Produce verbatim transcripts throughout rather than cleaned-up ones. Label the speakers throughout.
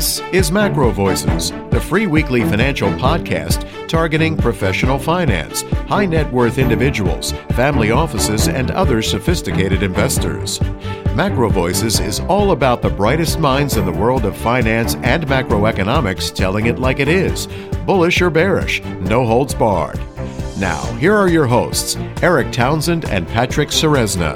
Speaker 1: This is Macro Voices, the free weekly financial podcast targeting professional finance, high net worth individuals, family offices, and other sophisticated investors. Macro Voices is all about the brightest minds in the world of finance and macroeconomics telling it like it is, bullish or bearish, no holds barred. Now, here are your hosts, Eric Townsend and Patrick Ceresna.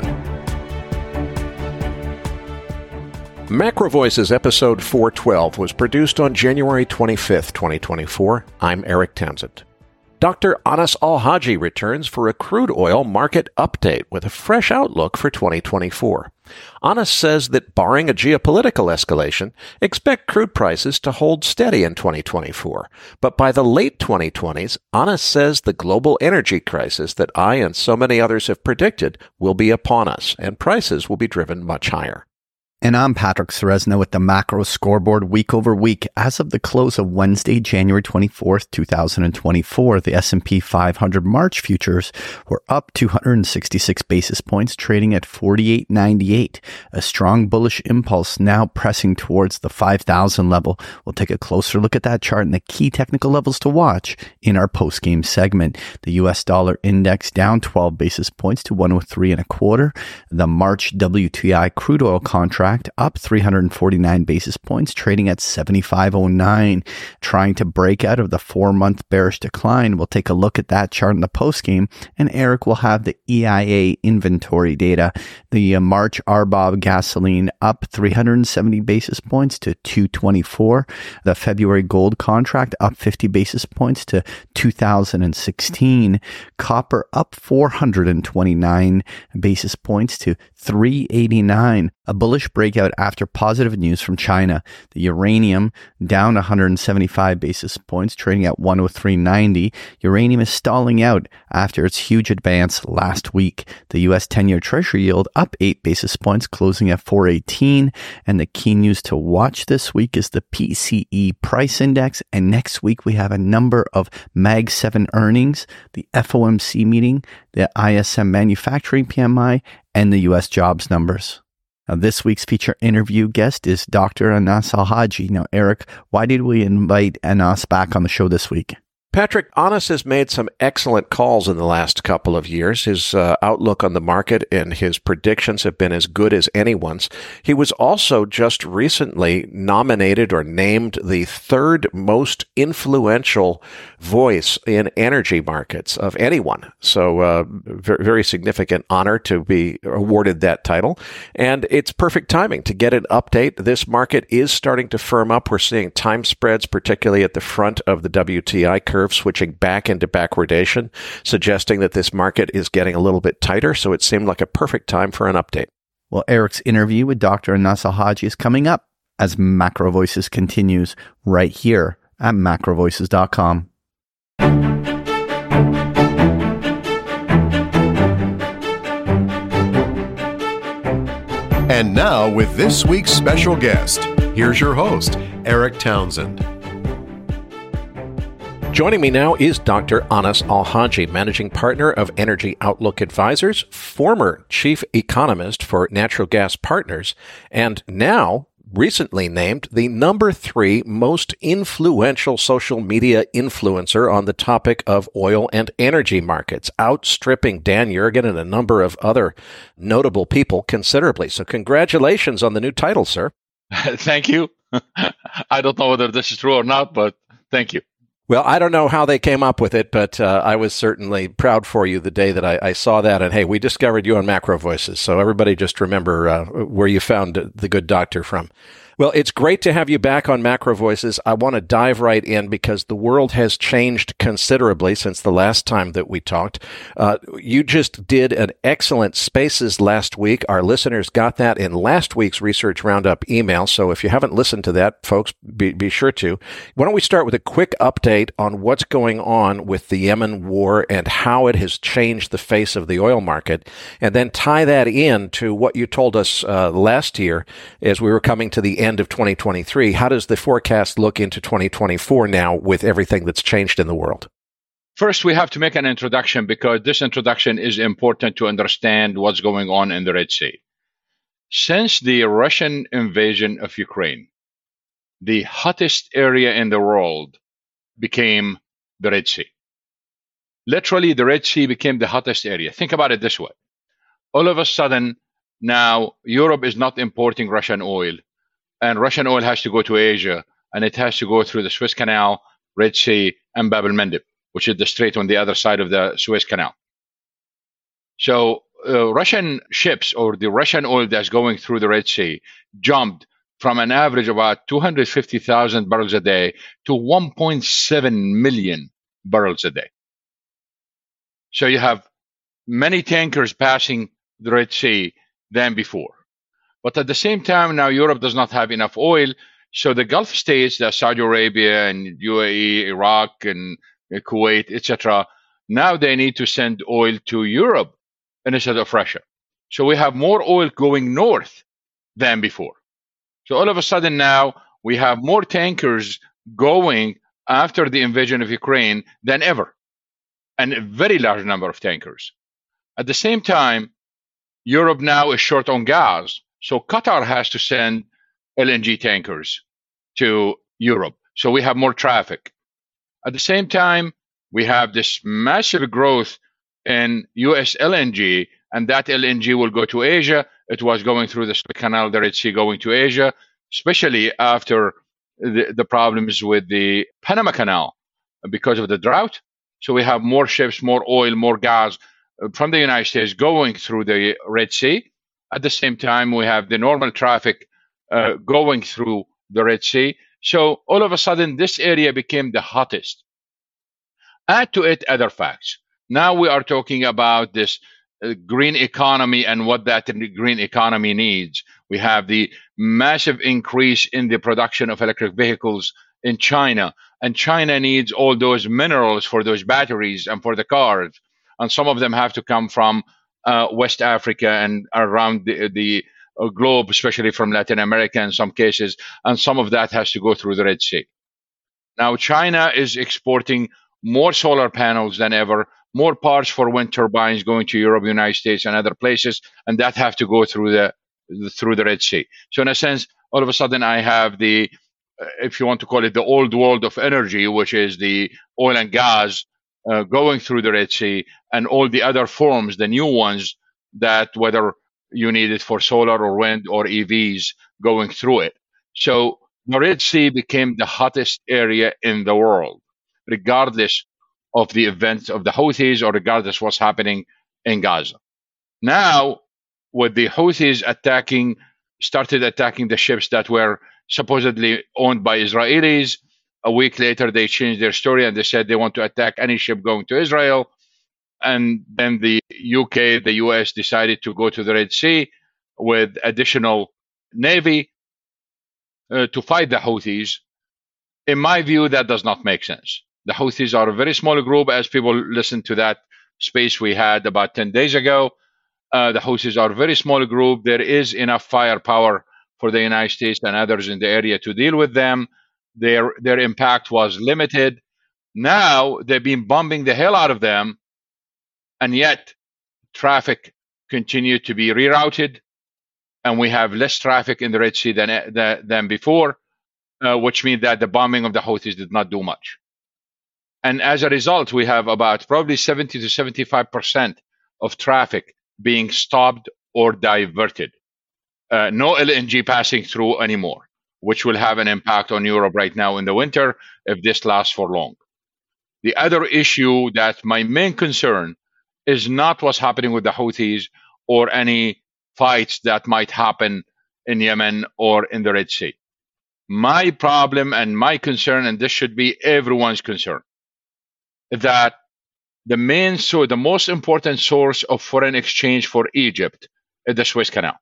Speaker 2: Macro Voices episode four twelve was produced on January twenty-fifth, twenty twenty-four. I'm Eric Townsend. Doctor Anas Al-Haji returns for a crude oil market update with a fresh outlook for twenty twenty-four. Anas says that barring a geopolitical escalation, expect crude prices to hold steady in twenty twenty-four. But by the late twenty twenties, Anas says the global energy crisis that I and so many others have predicted will be upon us, and prices will be driven much higher.
Speaker 3: And I'm Patrick Ceresna with the Macro Scoreboard week over week. As of the close of Wednesday, January twenty-fourth, twenty twenty-four, the S and P five hundred March futures were up two hundred sixty-six basis points, trading at forty-eight ninety-eight. A strong bullish impulse now pressing towards the five thousand level. We'll take a closer look at that chart and the key technical levels to watch in our post-game segment. The U S dollar index down twelve basis points to one oh three and a quarter. The March W T I crude oil contract up three hundred forty-nine basis points, trading at seventy-five oh nine, trying to break out of the four-month bearish decline. We'll take a look at that chart in the postgame, and Eric will have the E I A inventory data. The uh, March R B O B gasoline up three hundred seventy basis points to two twenty-four. The February gold contract up fifty basis points to two thousand sixteen. Copper up four hundred twenty-nine basis points to three eighty-nine. A bullish breakout after positive news from China. The uranium down one hundred seventy-five basis points, trading at one oh three ninety. Uranium is stalling out after its huge advance last week. The U S ten-year Treasury yield up eight basis points, closing at four eighteen. And the key news to watch this week is the P C E price index. And next week we have a number of Mag seven earnings, the F O M C meeting, the I S M manufacturing P M I, and the U S jobs numbers. Now, this week's feature interview guest is Doctor Anas Al-Haji. Now, Eric, why did we invite Anas back on the show this week?
Speaker 2: Patrick, Anas has made some excellent calls in the last couple of years. His uh, outlook on the market and his predictions have been as good as anyone's. He was also just recently nominated or named the third most influential voice in energy markets of anyone. So uh, very, very significant honor to be awarded that title. And it's perfect timing to get an update. This market is starting to firm up. We're seeing time spreads, particularly at the front of the W T I curve, switching back into backwardation, suggesting that this market is getting a little bit tighter. So it seemed like a perfect time for an update.
Speaker 3: Well, Eric's interview with Doctor Anas Al-Haji is coming up as Macro Voices continues right here at macro voices dot com.
Speaker 1: And now, with this week's special guest, here's your host, Eric Townsend.
Speaker 2: Joining me now is Doctor Anas Al-Haji, Managing Partner of Energy Outlook Advisors, former Chief Economist for Natural Gas Partners, and now recently named the number three most influential social media influencer on the topic of oil and energy markets, outstripping Dan Yergin and a number of other notable people considerably. So congratulations on the new title, sir.
Speaker 4: Thank you. I don't know whether this is true or not, but thank you.
Speaker 2: Well, I don't know how they came up with it, but uh, I was certainly proud for you the day that I, I saw that. And hey, we discovered you on Macro Voices. So everybody just remember uh, where you found the good doctor from. Well, it's great to have you back on Macro Voices. I want to dive right in because the world has changed considerably since the last time that we talked. Uh, you just did an excellent Spaces last week. Our listeners got that in last week's Research Roundup email. So if you haven't listened to that, folks, be, be sure to. Why don't we start with a quick update on what's going on with the Yemen war and how it has changed the face of the oil market, and then tie that in to what you told us uh, last year as we were coming to the end of twenty twenty-three. How does the forecast look into twenty twenty-four now with everything that's changed in the world?
Speaker 4: First, we have to make an introduction because this introduction is important to understand what's going on in the Red Sea. Since the Russian invasion of Ukraine, the hottest area in the world became the Red Sea. Literally, the Red Sea became the hottest area. Think about it this way. All of a sudden, now Europe is not importing Russian oil, and Russian oil has to go to Asia, and it has to go through the Suez Canal, Red Sea, and Bab el-Mandeb, which is the strait on the other side of the Suez Canal. So uh, Russian ships, or the Russian oil that's going through the Red Sea, jumped from an average of about two hundred fifty thousand barrels a day to one point seven million barrels a day. So you have many tankers passing the Red Sea than before. But at the same time, now Europe does not have enough oil. So the Gulf states, that Saudi Arabia and U A E, Iraq and Kuwait, et cetera, now they need to send oil to Europe instead of Russia. So we have more oil going north than before. So all of a sudden now we have more tankers going after the invasion of Ukraine than ever, and a very large number of tankers. At the same time, Europe now is short on gas, so Qatar has to send L N G tankers to Europe. So we have more traffic. At the same time, we have this massive growth in U S L N G, and that L N G will go to Asia. It was going through the Suez Canal, the Red Sea, going to Asia, especially after the, the problems with the Panama Canal because of the drought. So we have more ships, more oil, more gas from the United States going through the Red Sea. At the same time, we have the normal traffic uh, going through the Red Sea. So all of a sudden, this area became the hottest. Add to it other facts. Now we are talking about this uh, green economy and what that green economy needs. We have the massive increase in the production of electric vehicles in China, and China needs all those minerals for those batteries and for the cars, and some of them have to come from uh, West Africa and around the, the uh, globe, especially from Latin America in some cases, and some of that has to go through the Red Sea. Now China is exporting more solar panels than ever, more parts for wind turbines going to Europe, United States, and other places, and that have to go through the through the Red Sea. So in a sense, all of a sudden I have the, if you want to call it, the old world of energy, which is the oil and gas uh, going through the Red Sea, and all the other forms, the new ones, that whether you need it for solar or wind or E Vs going through it. So the Red Sea became the hottest area in the world, regardless of the events of the Houthis or regardless what's happening in Gaza. Now, with the Houthis attacking, started attacking the ships that were supposedly owned by Israelis. A week later, they changed their story and they said they want to attack any ship going to Israel. And then the U K, the U S decided to go to the Red Sea with additional navy uh, to fight the Houthis. In my view, that does not make sense. The Houthis are a very small group, as people listen to that space we had about ten days ago. Uh, the Houthis are a very small group. There is enough firepower for the United States and others in the area to deal with them. Their their impact was limited. Now they've been bombing the hell out of them, and yet traffic continued to be rerouted, and we have less traffic in the Red Sea than than, than before, uh, which means that the bombing of the Houthis did not do much. And as a result, we have about probably seventy to seventy-five percent of traffic being stopped or diverted. Uh, no L N G passing through anymore, which will have an impact on Europe right now in the winter if this lasts for long. The other issue, that my main concern, is not what's happening with the Houthis or any fights that might happen in Yemen or in the Red Sea. My problem and my concern, and this should be everyone's concern, that the main, so the most important source of foreign exchange for Egypt is the Suez Canal.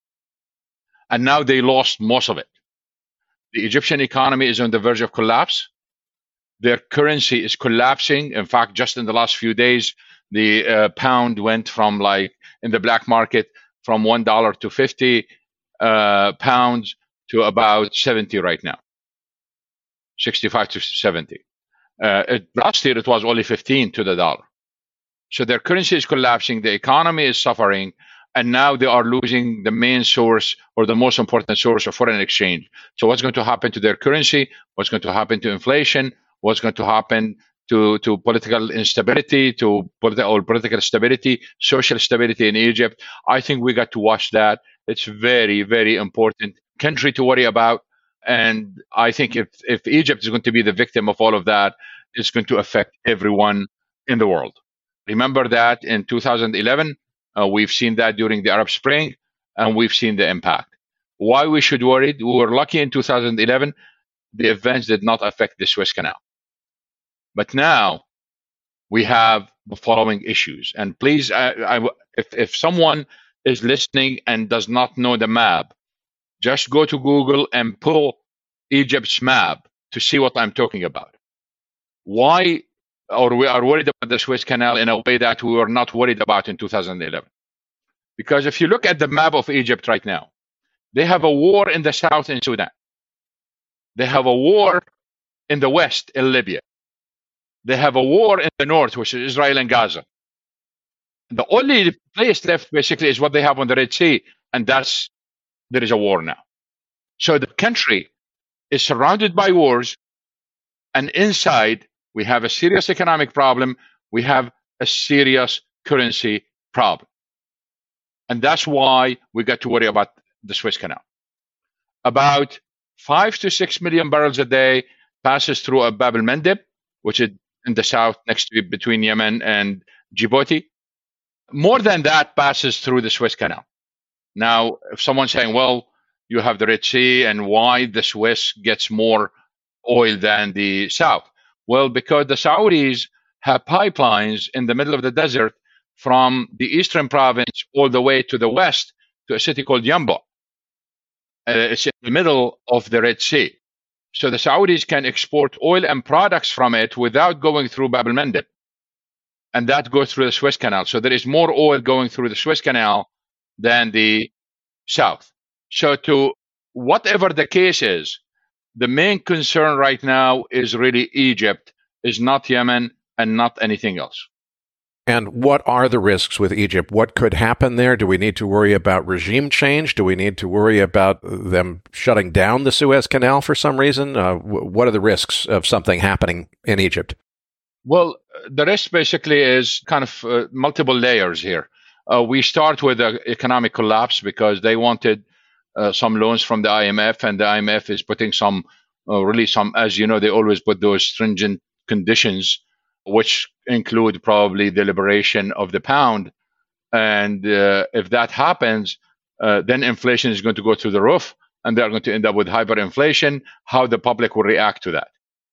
Speaker 4: And now they lost most of it. The Egyptian economy is on the verge of collapse. Their currency is collapsing. In fact, just in the last few days, the uh, pound went from, like, in the black market, from one dollar to fifty uh, pounds to about seventy right now, sixty-five to seventy. Uh, it, last year, it was only fifteen to the dollar. So their currency is collapsing. The economy is suffering. and now they are losing the main source or the most important source of foreign exchange. So what's going to happen to their currency? What's going to happen to inflation? What's going to happen to, to political instability, to politi- or political stability, social stability in Egypt? I think we got to watch that. It's very, very important country to worry about. And I think if, if Egypt is going to be the victim of all of that, it's going to affect everyone in the world. Remember that in two thousand eleven, uh, we've seen that during the Arab Spring, and we've seen the impact. Why we should worry? We were lucky in two thousand eleven, the events did not affect the Suez Canal. But now we have the following issues. And please, I, I, if, if someone is listening and does not know the map, just go to Google and pull Egypt's map to see what I'm talking about. Why or we are worried about the Suez Canal in a way that we were not worried about in two thousand eleven? Because if you look at the map of Egypt right now, they have a war in the south in Sudan. They have a war in the west in Libya. They have a war in the north, which is Israel and Gaza. The only place left basically is what they have on the Red Sea, and that's there is a war now. So the country is surrounded by wars, and inside we have a serious economic problem. We have a serious currency problem. And that's why we got to worry about the Suez Canal. About five to six million barrels a day passes through a Bab el-Mandeb, which is in the south next to between Yemen and Djibouti. More than that passes through the Suez Canal. Now, if someone's saying, well, you have the Red Sea, and why the Suez gets more oil than the south? Well, because the Saudis have pipelines in the middle of the desert from the eastern province all the way to the west to a city called Yanbu. Uh, it's in the middle of the Red Sea. So the Saudis can export oil and products from it without going through Bab el-Mandeb. And that goes through the Suez Canal. So there is more oil going through the Suez Canal than the south. So to whatever the case is, the main concern right now is really Egypt, is not Yemen and not anything else.
Speaker 2: And what are the risks with Egypt? What could happen there? Do we need to worry about regime change? Do we need to worry about them shutting down the Suez Canal for some reason? Uh, what are the risks of something happening in Egypt?
Speaker 4: Well, the risk basically is kind of uh, multiple layers here. Uh, we start with the economic collapse because they wanted uh, some loans from the I M F, and the I M F is putting some, uh, really some, as you know, they always put those stringent conditions, which include probably the liberation of the pound. And uh, if that happens, uh, then inflation is going to go through the roof, and they're going to end up with hyperinflation. How the public will react to that.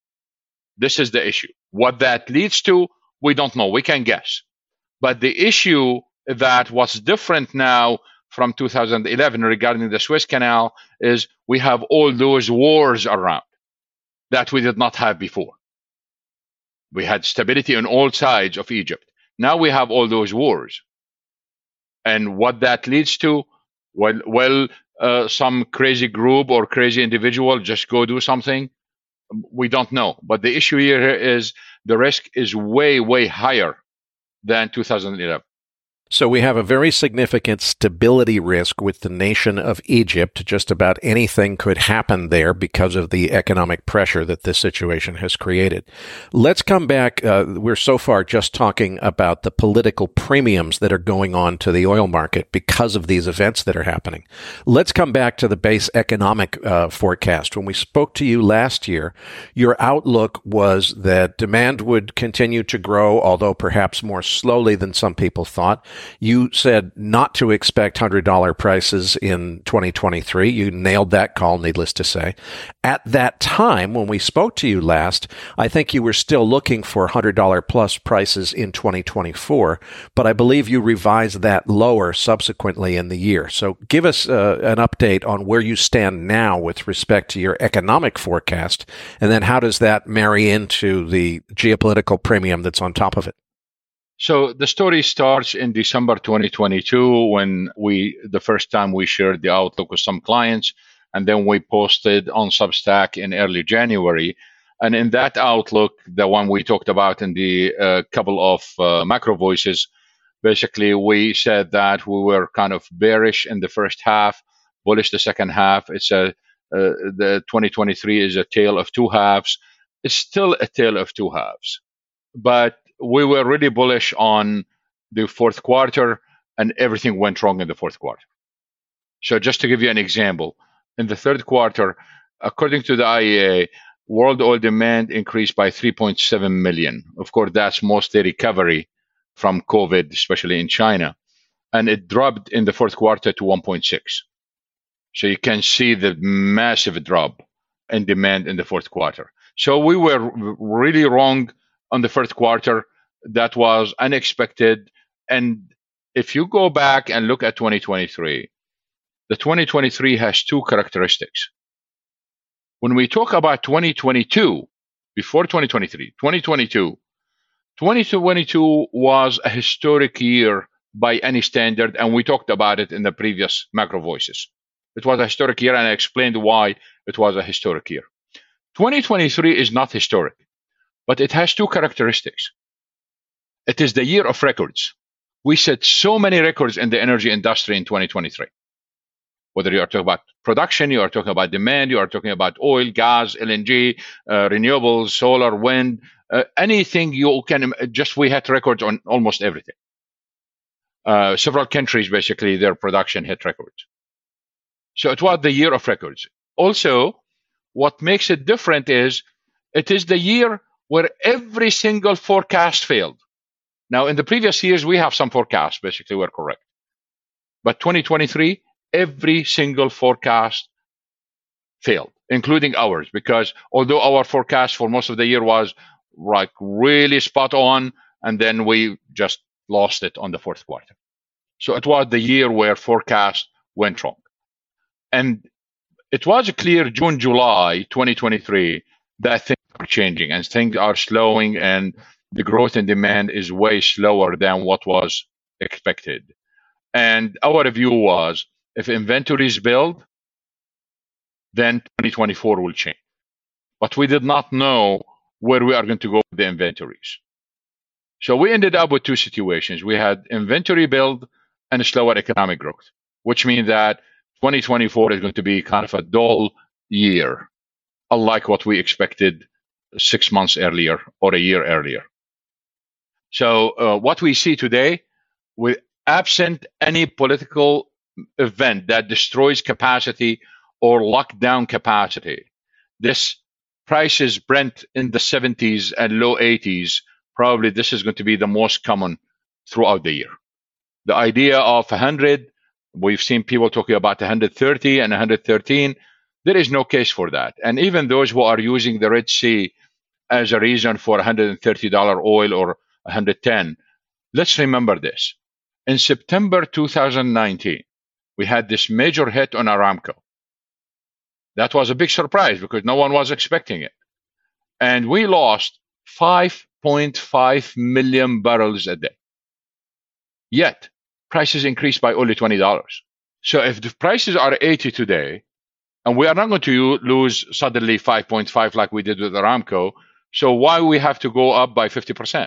Speaker 4: This is the issue. What that leads to, we don't know. We can guess. But the issue that what's different now from two thousand eleven regarding the Suez Canal is we have all those wars around that we did not have before. We had stability on all sides of Egypt. Now we have all those wars. And what that leads to, well, well uh, some crazy group or crazy individual just go do something. We don't know. But the issue here is the risk is way, way higher than two thousand eleven.
Speaker 2: So we have a very significant stability risk with the nation of Egypt. Just about anything could happen there because of the economic pressure that this situation has created. Let's come back. Uh, we're so far just talking about the political premiums that are going on to the oil market because of these events that are happening. Let's come back to the base economic uh, forecast. When we spoke to you last year, your outlook was that demand would continue to grow, although perhaps more slowly than some people thought. You said not to expect one hundred dollars prices in twenty twenty-three. You nailed that call, needless to say. At that time, when we spoke to you last, I think you were still looking for one hundred dollars plus prices in twenty twenty-four, but I believe you revised that lower subsequently in the year. So give us uh, an update on where you stand now with respect to your economic forecast, and then how does that marry into the geopolitical premium that's on top of it?
Speaker 4: So the story starts in December twenty twenty-two when we, the first time we shared the outlook with some clients, and then we posted on Substack in early January. And in that outlook, the one we talked about in the uh, couple of uh, macro voices, Basically, we said that we were kind of bearish in the first half, bullish the second half. It's a uh, the twenty twenty-three is a tale of two halves. It's still a tale of two halves, but we were really bullish on the fourth quarter, and everything went wrong in the fourth quarter. So just to give you an example, in the third quarter, according to the I E A, world oil demand increased by three point seven million. Of course, that's mostly recovery from COVID, especially in China. And it dropped in the fourth quarter to one point six. So you can see the massive drop in demand in the fourth quarter. So we were really wrong on the first quarter. That was unexpected. And if you go back and look at twenty twenty-three, the twenty twenty-three has two characteristics. When we talk about twenty twenty-two, before twenty twenty-three, twenty twenty-two, twenty twenty-two was a historic year by any standard, and we talked about it in the previous Macro Voices. It was a historic year, and I explained why it was a historic year. twenty twenty-three is not historic, but it has two characteristics. It is the year of records. We set so many records in the energy industry in twenty twenty-three. Whether you are talking about production, you are talking about demand, you are talking about oil, gas, L N G, uh, renewables, solar, wind, uh, anything you can, just we had records on almost everything. Uh, several countries, basically, their production hit records. So it was the year of records. Also, what makes it different is it is the year where every single forecast failed. Now, in the previous years, we have some forecasts, basically, were correct. But twenty twenty-three, every single forecast failed, including ours, because although our forecast for most of the year was like really spot on, and then we just lost it on the fourth quarter. So it was the year where forecast went wrong. And it was clear June, July twenty twenty-three that things are changing and things are slowing, and the growth in demand is way slower than what was expected. And our view was, if inventories build, then twenty twenty-four will change. But we did not know where we are going to go with the inventories. So we ended up with two situations. We had inventory build and a slower economic growth, which means that twenty twenty-four is going to be kind of a dull year, unlike what we expected six months earlier or a year earlier. So uh, what we see today, with absent any political event that destroys capacity or lock down capacity, this prices Brent in the seventies and low eighties, probably this is going to be the most common throughout the year. The idea of one hundred, we've seen people talking about one hundred thirty and one hundred thirteen. There is no case for that. And even those who are using the Red Sea as a reason for one hundred thirty dollars oil or one hundred ten, let's remember this. In September two thousand nineteen, we had this major hit on Aramco. That was a big surprise because no one was expecting it. And we lost five point five million barrels a day. Yet, prices increased by only twenty dollars. So if the prices are eighty today, and we are not going to lose suddenly five point five like we did with Aramco, so why we have to go up by fifty percent?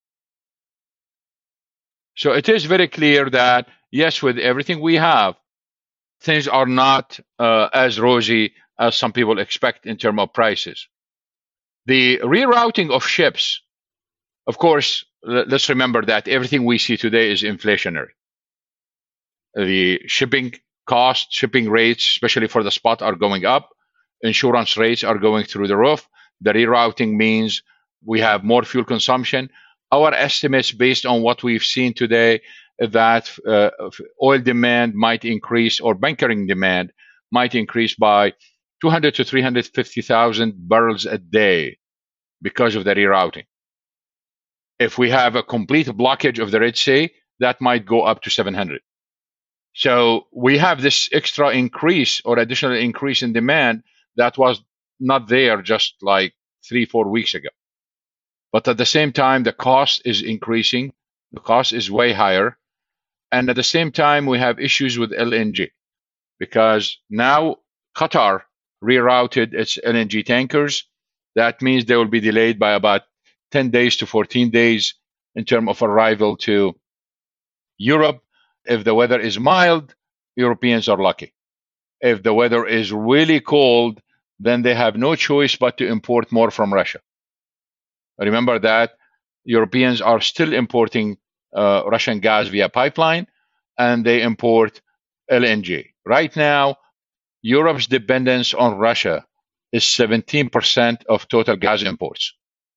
Speaker 4: So it is very clear that, yes, with everything we have, things are not uh, as rosy as some people expect in terms of prices. The rerouting of ships, of course, let's remember that everything we see today is inflationary. The shipping costs, shipping rates, especially for the spot, are going up. Insurance rates are going through the roof. The rerouting means we have more fuel consumption. Our estimates, based on what we've seen today, that uh, oil demand might increase, or bunkering demand might increase by two hundred to three hundred fifty thousand barrels a day because of the rerouting. If we have a complete blockage of the Red Sea, that might go up to seven hundred. So we have this extra increase or additional increase in demand that was not there just like three, four weeks ago. But at the same time, the cost is increasing. The cost is way higher. And at the same time, we have issues with L N G because now Qatar rerouted its L N G tankers. That means they will be delayed by about ten days to fourteen days in terms of arrival to Europe, if the weather is mild, Europeans are lucky. If the weather is really cold, then they have no choice but to import more from Russia. Remember that Europeans are still importing uh, Russian gas via pipeline, and they import L N G. Right now, Europe's dependence on Russia is seventeen percent of total gas imports.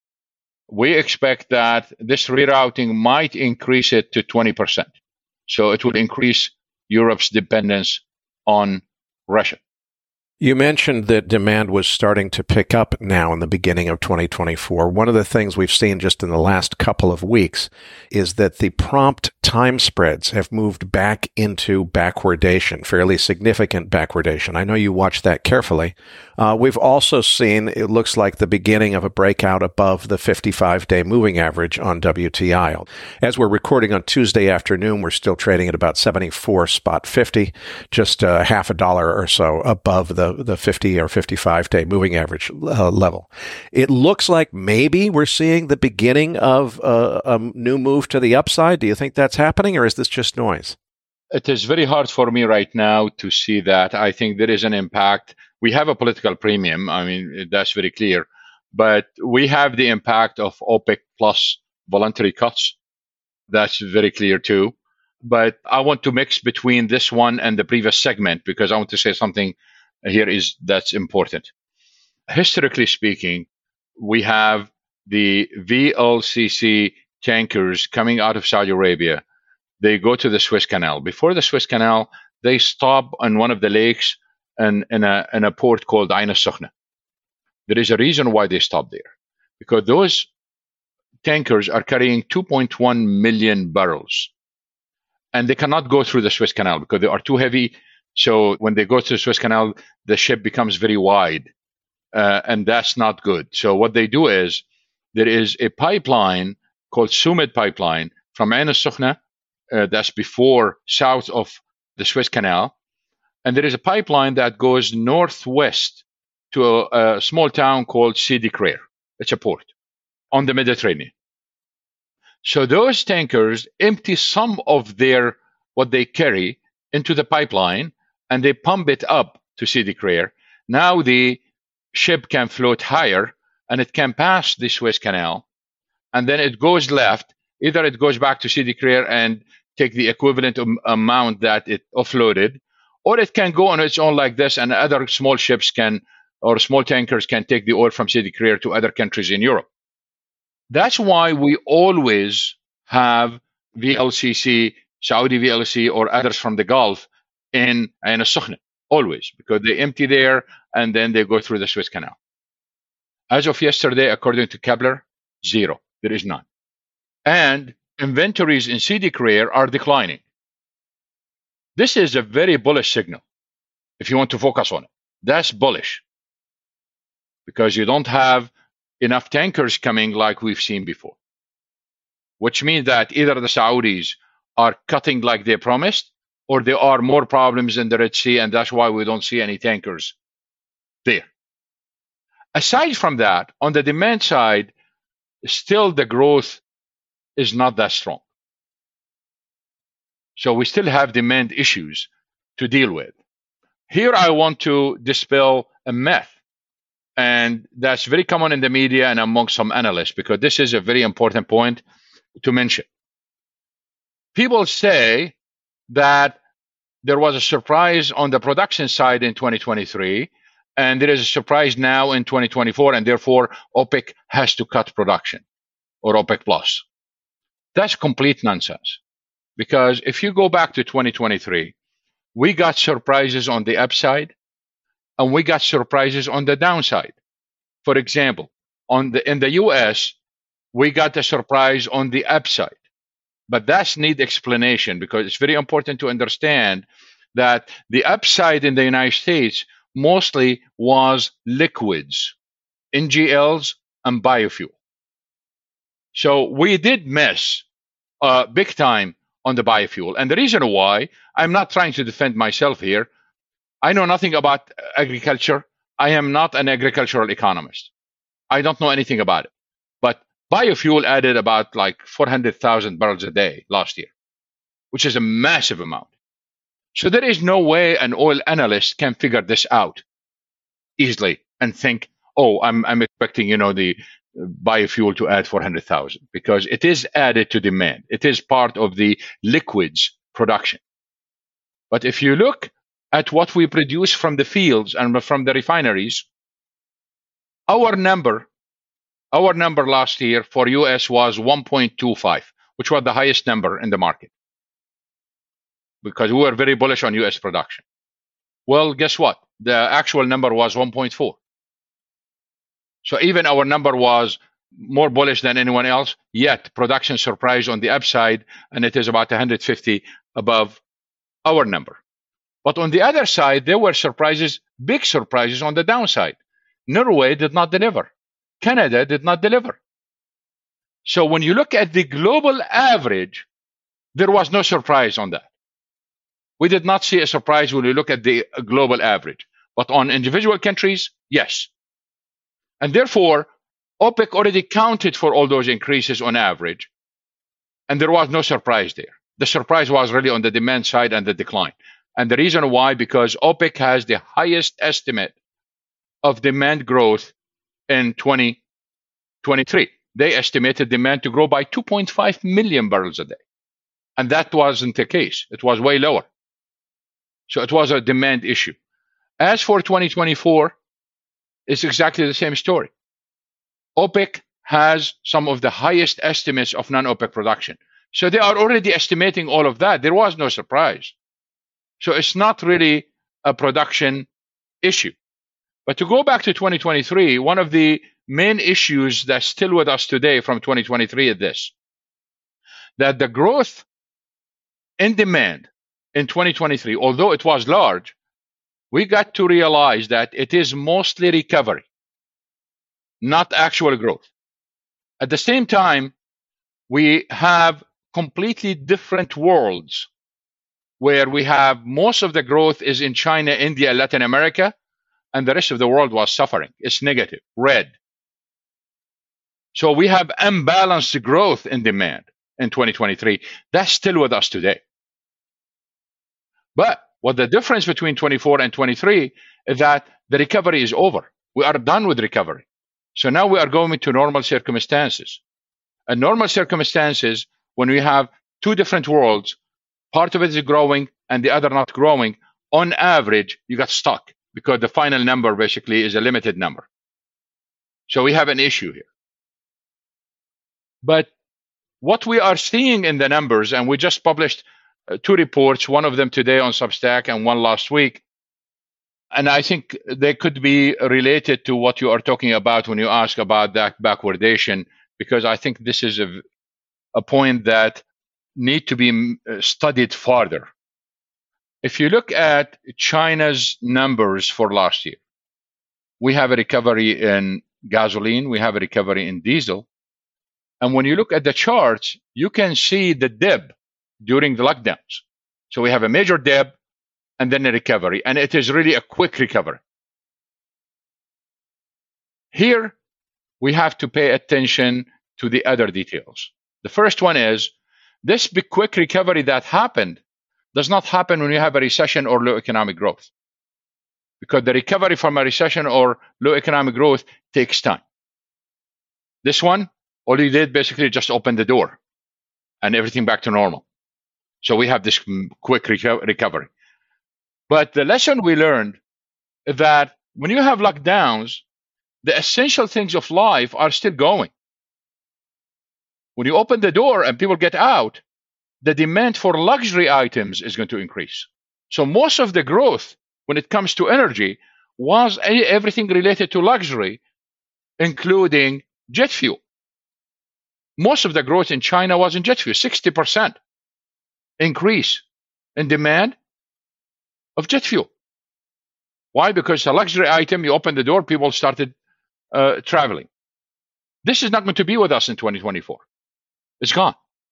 Speaker 4: We expect that this rerouting might increase it to twenty percent. So it will increase Europe's dependence on Russia.
Speaker 2: You mentioned that demand was starting to pick up now in the beginning of twenty twenty-four. One of the things we've seen just in the last couple of weeks is that the prompt time spreads have moved back into backwardation, fairly significant backwardation. I know you watch that carefully. Uh, we've also seen, it looks like the beginning of a breakout above the fifty-five day moving average on W T I. As we're recording on Tuesday afternoon, we're still trading at about seventy-four spot fifty, just uh, half a dollar or so above the the fifty or fifty-five day moving average uh, level. It looks like maybe we're seeing the beginning of uh, a new move to the upside. Do you think that's happening, or is this just noise?
Speaker 4: It is very hard for me right now to see that. I think there is an impact. We have a political premium. I mean, that's very clear. But we have the impact of OPEC plus voluntary cuts. That's very clear too. But I want to mix between this one and the previous segment because I want to say something here is that's important. Historically speaking, we have the V L C C tankers coming out of Saudi Arabia. They go to the Suez Canal. Before the Suez Canal, they stop on one of the lakes in, in, a, in a port called Ain al-Sukhna. There is a reason why they stop there, because those tankers are carrying two point one million barrels, and they cannot go through the Suez Canal because they are too heavy. So when they go to the Suez Canal, the ship becomes very wide, uh, and that's not good. So what they do is there is a pipeline called Sumid Pipeline from Ain al-Sukhna, uh, that's before south of the Suez Canal, and there is a pipeline that goes northwest to a, a small town called Sidi Krir. It's a port on the Mediterranean. So those tankers empty some of their what they carry into the pipeline, and they pump it up to Sidi Krir. Now the ship can float higher, and it can pass the Suez Canal, and then it goes left. Either it goes back to Sidi Krir and take the equivalent um, amount that it offloaded, or it can go on its own like this, and other small ships can, or small tankers can take the oil from Sidi Krir to other countries in Europe. That's why we always have V L C C, Saudi V L C C, or others from the Gulf in Ain al-Sukhna, always, because they empty there and then they go through the Suez Canal. As of yesterday, according to Kepler, zero. There is none. And inventories in Sidi Krir are declining. This is a very bullish signal if you want to focus on it. That's bullish because you don't have enough tankers coming like we've seen before, which means that either the Saudis are cutting like they promised, or there are more problems in the Red Sea, and that's why we don't see any tankers there. Aside from that, on the demand side, still the growth is not that strong. So we still have demand issues to deal with. Here I want to dispel a myth, and that's very common in the media and among some analysts, because this is a very important point to mention. People say that there was a surprise on the production side in twenty twenty-three, and there is a surprise now in twenty twenty-four, and therefore OPEC has to cut production, or OPEC plus. That's complete nonsense. Because if you go back to twenty twenty-three, we got surprises on the upside, and we got surprises on the downside. For example, on the in the U S, we got a surprise on the upside. But that's need explanation, because it's very important to understand that the upside in the United States mostly was liquids, N G Ls, and biofuel. So we did miss uh, big time on the biofuel. And the reason why, I'm not trying to defend myself here. I know nothing about agriculture. I am not an agricultural economist. I don't know anything about it. But biofuel added about like four hundred thousand barrels a day last year. which is a massive amount. So there is no way an oil analyst can figure this out easily and think, oh, I'm I'm expecting, you know, the biofuel to add four hundred thousand, because it is added to demand. It is part of the liquids production. But if you look at what we produce from the fields and from the refineries, our number, our number last year for U S was one point two five, which was the highest number in the market, because we were very bullish on U S production. Well, guess what? The actual number was one point four. So even our number was more bullish than anyone else, yet production surprised on the upside, and it is about one hundred fifty above our number. But on the other side, there were surprises, big surprises on the downside. Norway did not deliver. Canada did not deliver. So when you look at the global average, there was no surprise on that. We did not see a surprise when we look at the global average. But on individual countries, yes. And therefore, OPEC already counted for all those increases on average, and there was no surprise there. The surprise was really on the demand side and the decline. And the reason why, because OPEC has the highest estimate of demand growth in twenty twenty-three. They estimated demand to grow by two point five million barrels a day. And that wasn't the case. It was way lower. So it was a demand issue. As for twenty twenty-four, it's exactly the same story. OPEC has some of the highest estimates of non-OPEC production. So they are already estimating all of that. There was no surprise. So it's not really a production issue. But to go back to twenty twenty-three, one of the main issues that's still with us today from twenty twenty-three is this, that the growth in demand in twenty twenty-three, although it was large, we got to realize that it is mostly recovery, not actual growth. At the same time, we have completely different worlds where we have most of the growth is in China, India, Latin America, and the rest of the world was suffering. It's negative, red. So we have unbalanced growth in demand in twenty twenty-three. That's still with us today. But what the difference between twenty-four and twenty-three is that the recovery is over. We are done with recovery. So now we are going to normal circumstances. And normal circumstances, when we have two different worlds, part of it is growing and the other not growing, on average, you got stuck because the final number basically is a limited number. So we have an issue here. But what we are seeing in the numbers, and we just published uh, two reports, one of them today on Substack and one last week, and I think they could be related to what you are talking about when you ask about that backwardation, because I think this is a, a point that need to be studied further. If you look at China's numbers for last year, we have a recovery in gasoline, we have a recovery in diesel. And when you look at the charts, you can see the dip during the lockdowns. So we have a major dip and then a recovery, and it is really a quick recovery. Here, we have to pay attention to the other details. The first one is, this big quick recovery that happened does not happen when you have a recession or low economic growth, because the recovery from a recession or low economic growth takes time. This one, all you did basically just open the door and everything back to normal. So we have this quick reco- recovery. But the lesson we learned is that when you have lockdowns, the essential things of life are still going. When you open the door and people get out, the demand for luxury items is going to increase. So most of the growth when it comes to energy was everything related to luxury, including jet fuel. Most of the growth in China was in jet fuel, sixty percent increase in demand of jet fuel. Why? Because it's a luxury item, you open the door, people started uh, traveling. This is not going to be with us in twenty twenty-four. It's gone.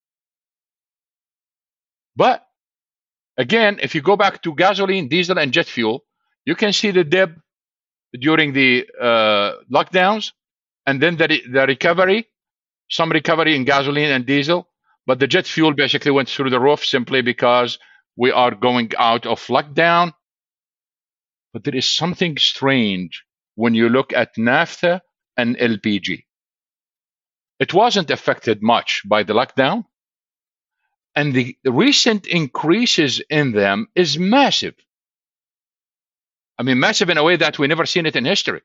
Speaker 4: But again, if you go back to gasoline, diesel, and jet fuel, you can see the dip during the uh, lockdowns, and then the, the recovery, some recovery in gasoline and diesel, But the jet fuel basically went through the roof simply because we are going out of lockdown. But there is something strange when you look at naphtha and L P G. It wasn't affected much by the lockdown, and the recent increases in them is massive. I mean, massive in a way that we never seen it in history.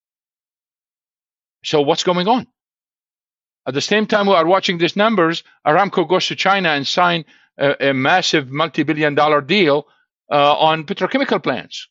Speaker 4: So what's going on? At the same time we are watching these numbers, Aramco goes to China and sign a, a massive multi-billion dollar deal uh, on petrochemical plants.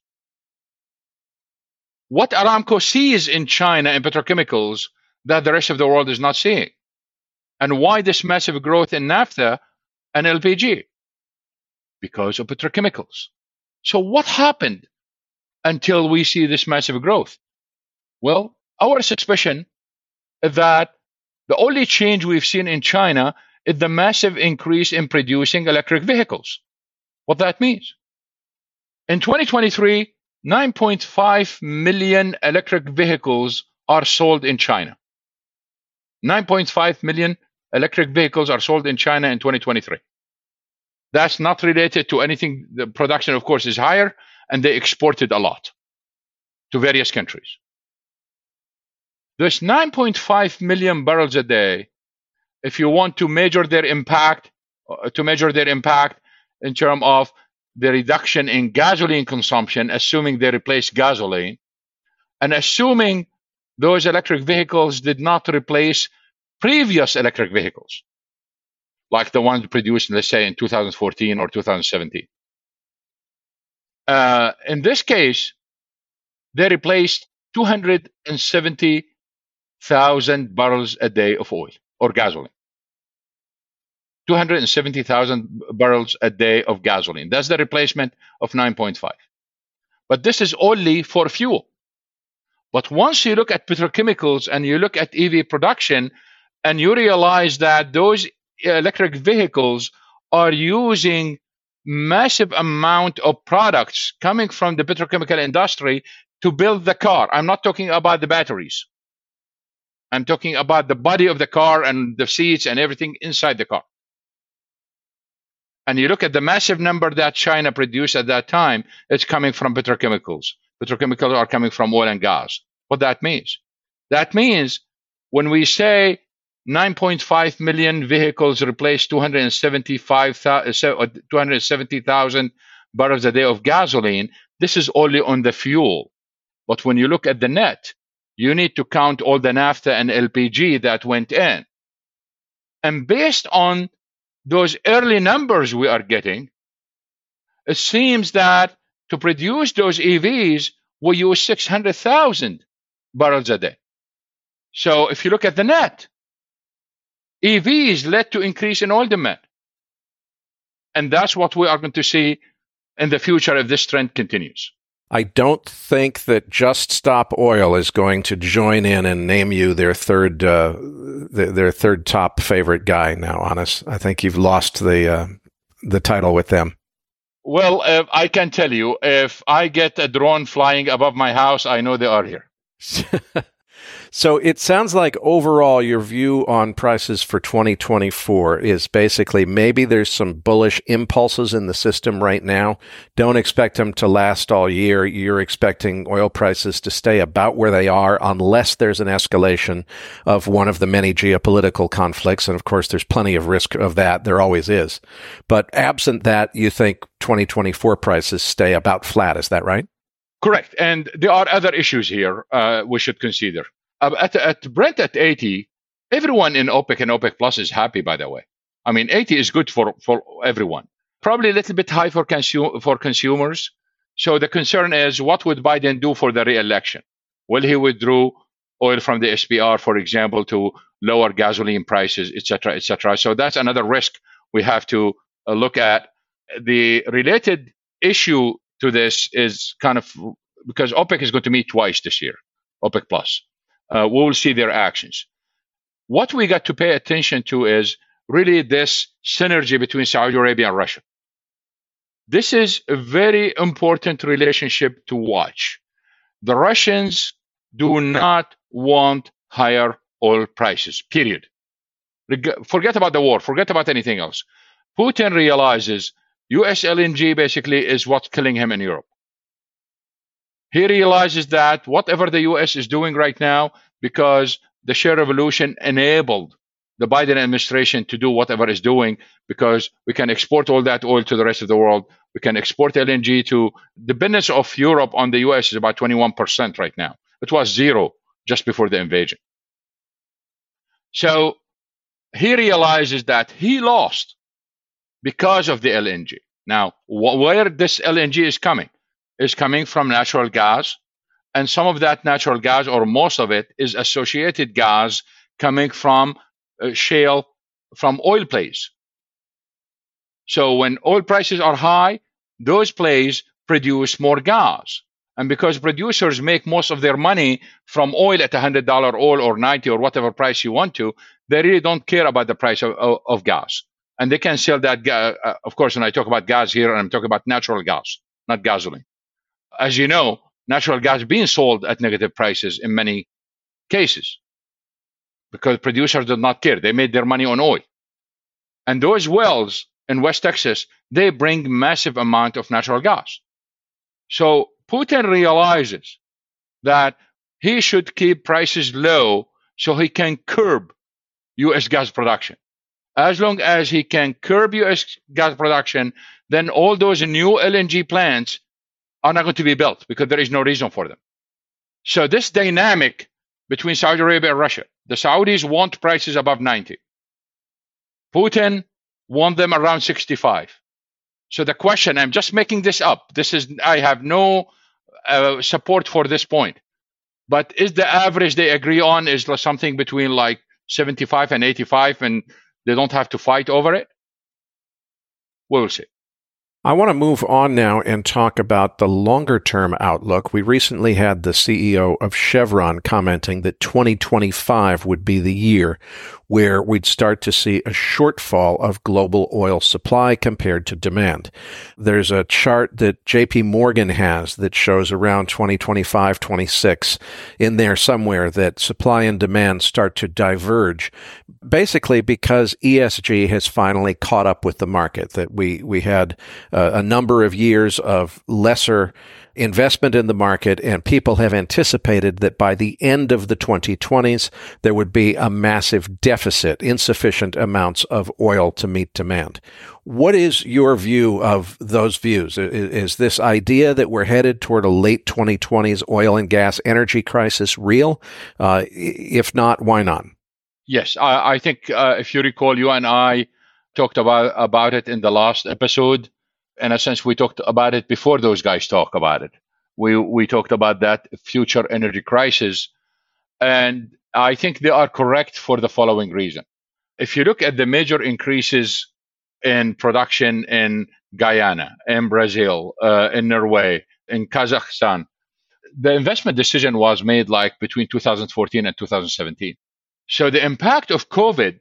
Speaker 4: What Aramco sees in China in petrochemicals that the rest of the world is not seeing? And why this massive growth in naphtha and L P G? Because of petrochemicals. So what happened until we see this massive growth? Well, our suspicion is that the only change we've seen in China is the massive increase in producing electric vehicles. What that means? In twenty twenty-three, nine point five million electric vehicles are sold in China. nine point five million electric vehicles are sold in China in twenty twenty-three. That's not related to anything. The production, of course, is higher, and they exported a lot to various countries. There's nine point five million barrels a day. If you want to measure their impact, uh, to measure their impact in terms of the reduction in gasoline consumption, assuming they replace gasoline, and assuming those electric vehicles did not replace previous electric vehicles, like the ones produced, let's say, in two thousand fourteen or two thousand seventeen. Uh, in this case, they replaced two hundred seventy thousand barrels a day of oil or gasoline. two hundred seventy thousand barrels a day of gasoline. That's the replacement of nine point five. But this is only for fuel. But once you look at petrochemicals and you look at E V production, and you realize that those electric vehicles are using massive amount of products coming from the petrochemical industry to build the car. I'm not talking about the batteries. I'm talking about the body of the car and the seats and everything inside the car. And you look at the massive number that China produced at that time, it's coming from petrochemicals. Petrochemicals are coming from oil and gas. What that means? That means when we say nine point five million vehicles replace two hundred seventy thousand barrels a day of gasoline, this is only on the fuel. But when you look at the net, you need to count all the naphtha and L P G that went in. And based on those early numbers we are getting, it seems that to produce those E Vs, we use six hundred thousand barrels a day. So if you look at the net, E Vs led to increase in oil demand. And that's what we are going to see in the future if this trend continues.
Speaker 2: I don't think that Just Stop Oil is going to join in and name you their third, uh, their, their third top favorite guy now, Anas. I think you've lost the uh, the title with them.
Speaker 4: Well, uh, I can tell you, if I get a drone flying above my house, I know they are here.
Speaker 2: So it sounds like overall your view on prices for twenty twenty-four is basically maybe there's some bullish impulses in the system right now. Don't expect them to last all year. You're expecting oil prices to stay about where they are unless there's an escalation of one of the many geopolitical conflicts. And of course, there's plenty of risk of that. There always is. But absent that, you think twenty twenty-four prices stay about flat. Is that right?
Speaker 4: Correct. And there are other issues here uh, we should consider. Uh, at, at Brent at eighty, everyone in OPEC and OPEC Plus is happy, by the way. I mean, eighty is good for, for everyone. Probably a little bit high for, consu- for consumers. So the concern is, what would Biden do for the re-election? Will he withdraw oil from the S P R, for example, to lower gasoline prices, et cetera, et cetera? So that's another risk we have to uh, look at. The related issue to this is kind of because OPEC is going to meet twice this year, OPEC Plus. Uh, we will see their actions. What we got to pay attention to is really this synergy between Saudi Arabia and Russia. This is a very important relationship to watch. The Russians do not want higher oil prices, period. Forget about the war. Forget about anything else. Putin realizes U S L N G basically is what's killing him in Europe. He realizes that whatever the U S is doing right now, because the share revolution enabled the Biden administration to do whatever it's doing, because we can export all that oil to the rest of the world. We can export L N G to the dependence of Europe on the U S is about twenty-one percent right now. It was zero just before the invasion. So he realizes that he lost because of the L N G. Now, wh- where this L N G is coming is coming from natural gas, and some of that natural gas, or most of it, is associated gas coming from uh, shale, from oil plays. So when oil prices are high, those plays produce more gas. And because producers make most of their money from oil at one hundred dollars oil or ninety or whatever price you want to, they really don't care about the price of, of, of gas. And they can sell that gas. Uh, of course, when I talk about gas here, I'm talking about natural gas, not gasoline. As you know, natural gas is being sold at negative prices in many cases because producers did not care. They made their money on oil. And those wells in West Texas, they bring massive amount of natural gas. So Putin realizes that he should keep prices low so he can curb U S gas production. As long as he can curb U S gas production, then all those new L N G plants are not going to be built because there is no reason for them. So this dynamic between Saudi Arabia and Russia, the Saudis want prices above ninety. Putin want them around sixty-five. So the question, I'm just making this up. This is, I have no uh, support for this point. But is the average they agree on is something between like seventy-five and eighty-five, and they don't have to fight over it? We'll see.
Speaker 2: I want to move on now and talk about the longer-term outlook. We recently had the C E O of Chevron commenting that twenty twenty-five would be the year where we'd start to see a shortfall of global oil supply compared to demand. There's a chart that J P Morgan has that shows around twenty twenty-five, twenty-six in there somewhere that supply and demand start to diverge, basically because E S G has finally caught up with the market, that we, we had uh, a number of years of lesser investment in the market, and people have anticipated that by the end of the twenty twenties, there would be a massive deficit, insufficient amounts of oil to meet demand. What is your view of those views? Is, is this idea that we're headed toward a late twenty twenties oil and gas energy crisis real? Uh, if not, why not?
Speaker 4: Yes, I, I think uh, if you recall, you and I talked about, about it in the last episode. In a sense, we talked about it before those guys talk about it. We we talked about that future energy crisis. And I think they are correct for the following reason. If you look at the major increases in production in Guyana, in Brazil, uh, in Norway, in Kazakhstan, the investment decision was made like between two thousand fourteen and two thousand seventeen. So the impact of COVID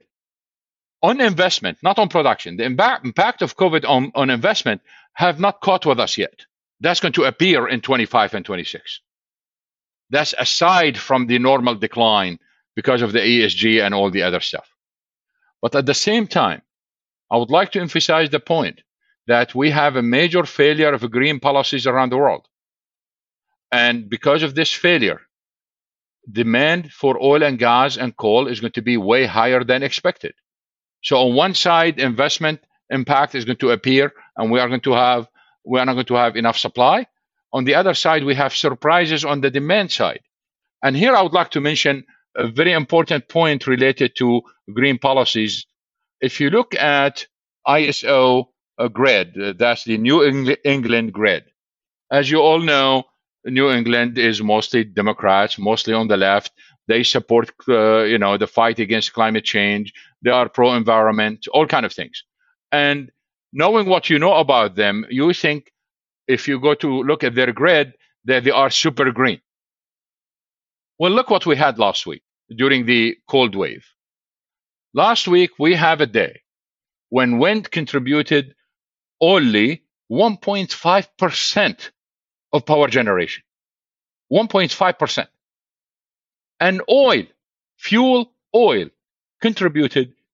Speaker 4: on investment, not on production, the imba- impact of COVID on, on investment have not caught with us yet. That's going to appear in twenty-five and twenty-six. That's aside from the normal decline because of the E S G and all the other stuff. But at the same time, I would like to emphasize the point that we have a major failure of green policies around the world. And because of this failure, demand for oil and gas and coal is going to be way higher than expected. So on one side, investment impact is going to appear, and we are going to have we are not going to have enough supply. On the other side, we have surprises on the demand side. And here I would like to mention a very important point related to green policies. If you look at I S O uh, grid, uh, that's the New Eng- England grid. As you all know, New England is mostly Democrats, mostly on the left. They support, uh, you know, the fight against climate change. They are pro-environment, all kind of things. And knowing what you know about them, you think if you go to look at their grid, that they are super green. Well, look what we had last week during the cold wave. Last week, we have a day when wind contributed only one point five percent of power generation. one point five percent. And oil, fuel oil, contributed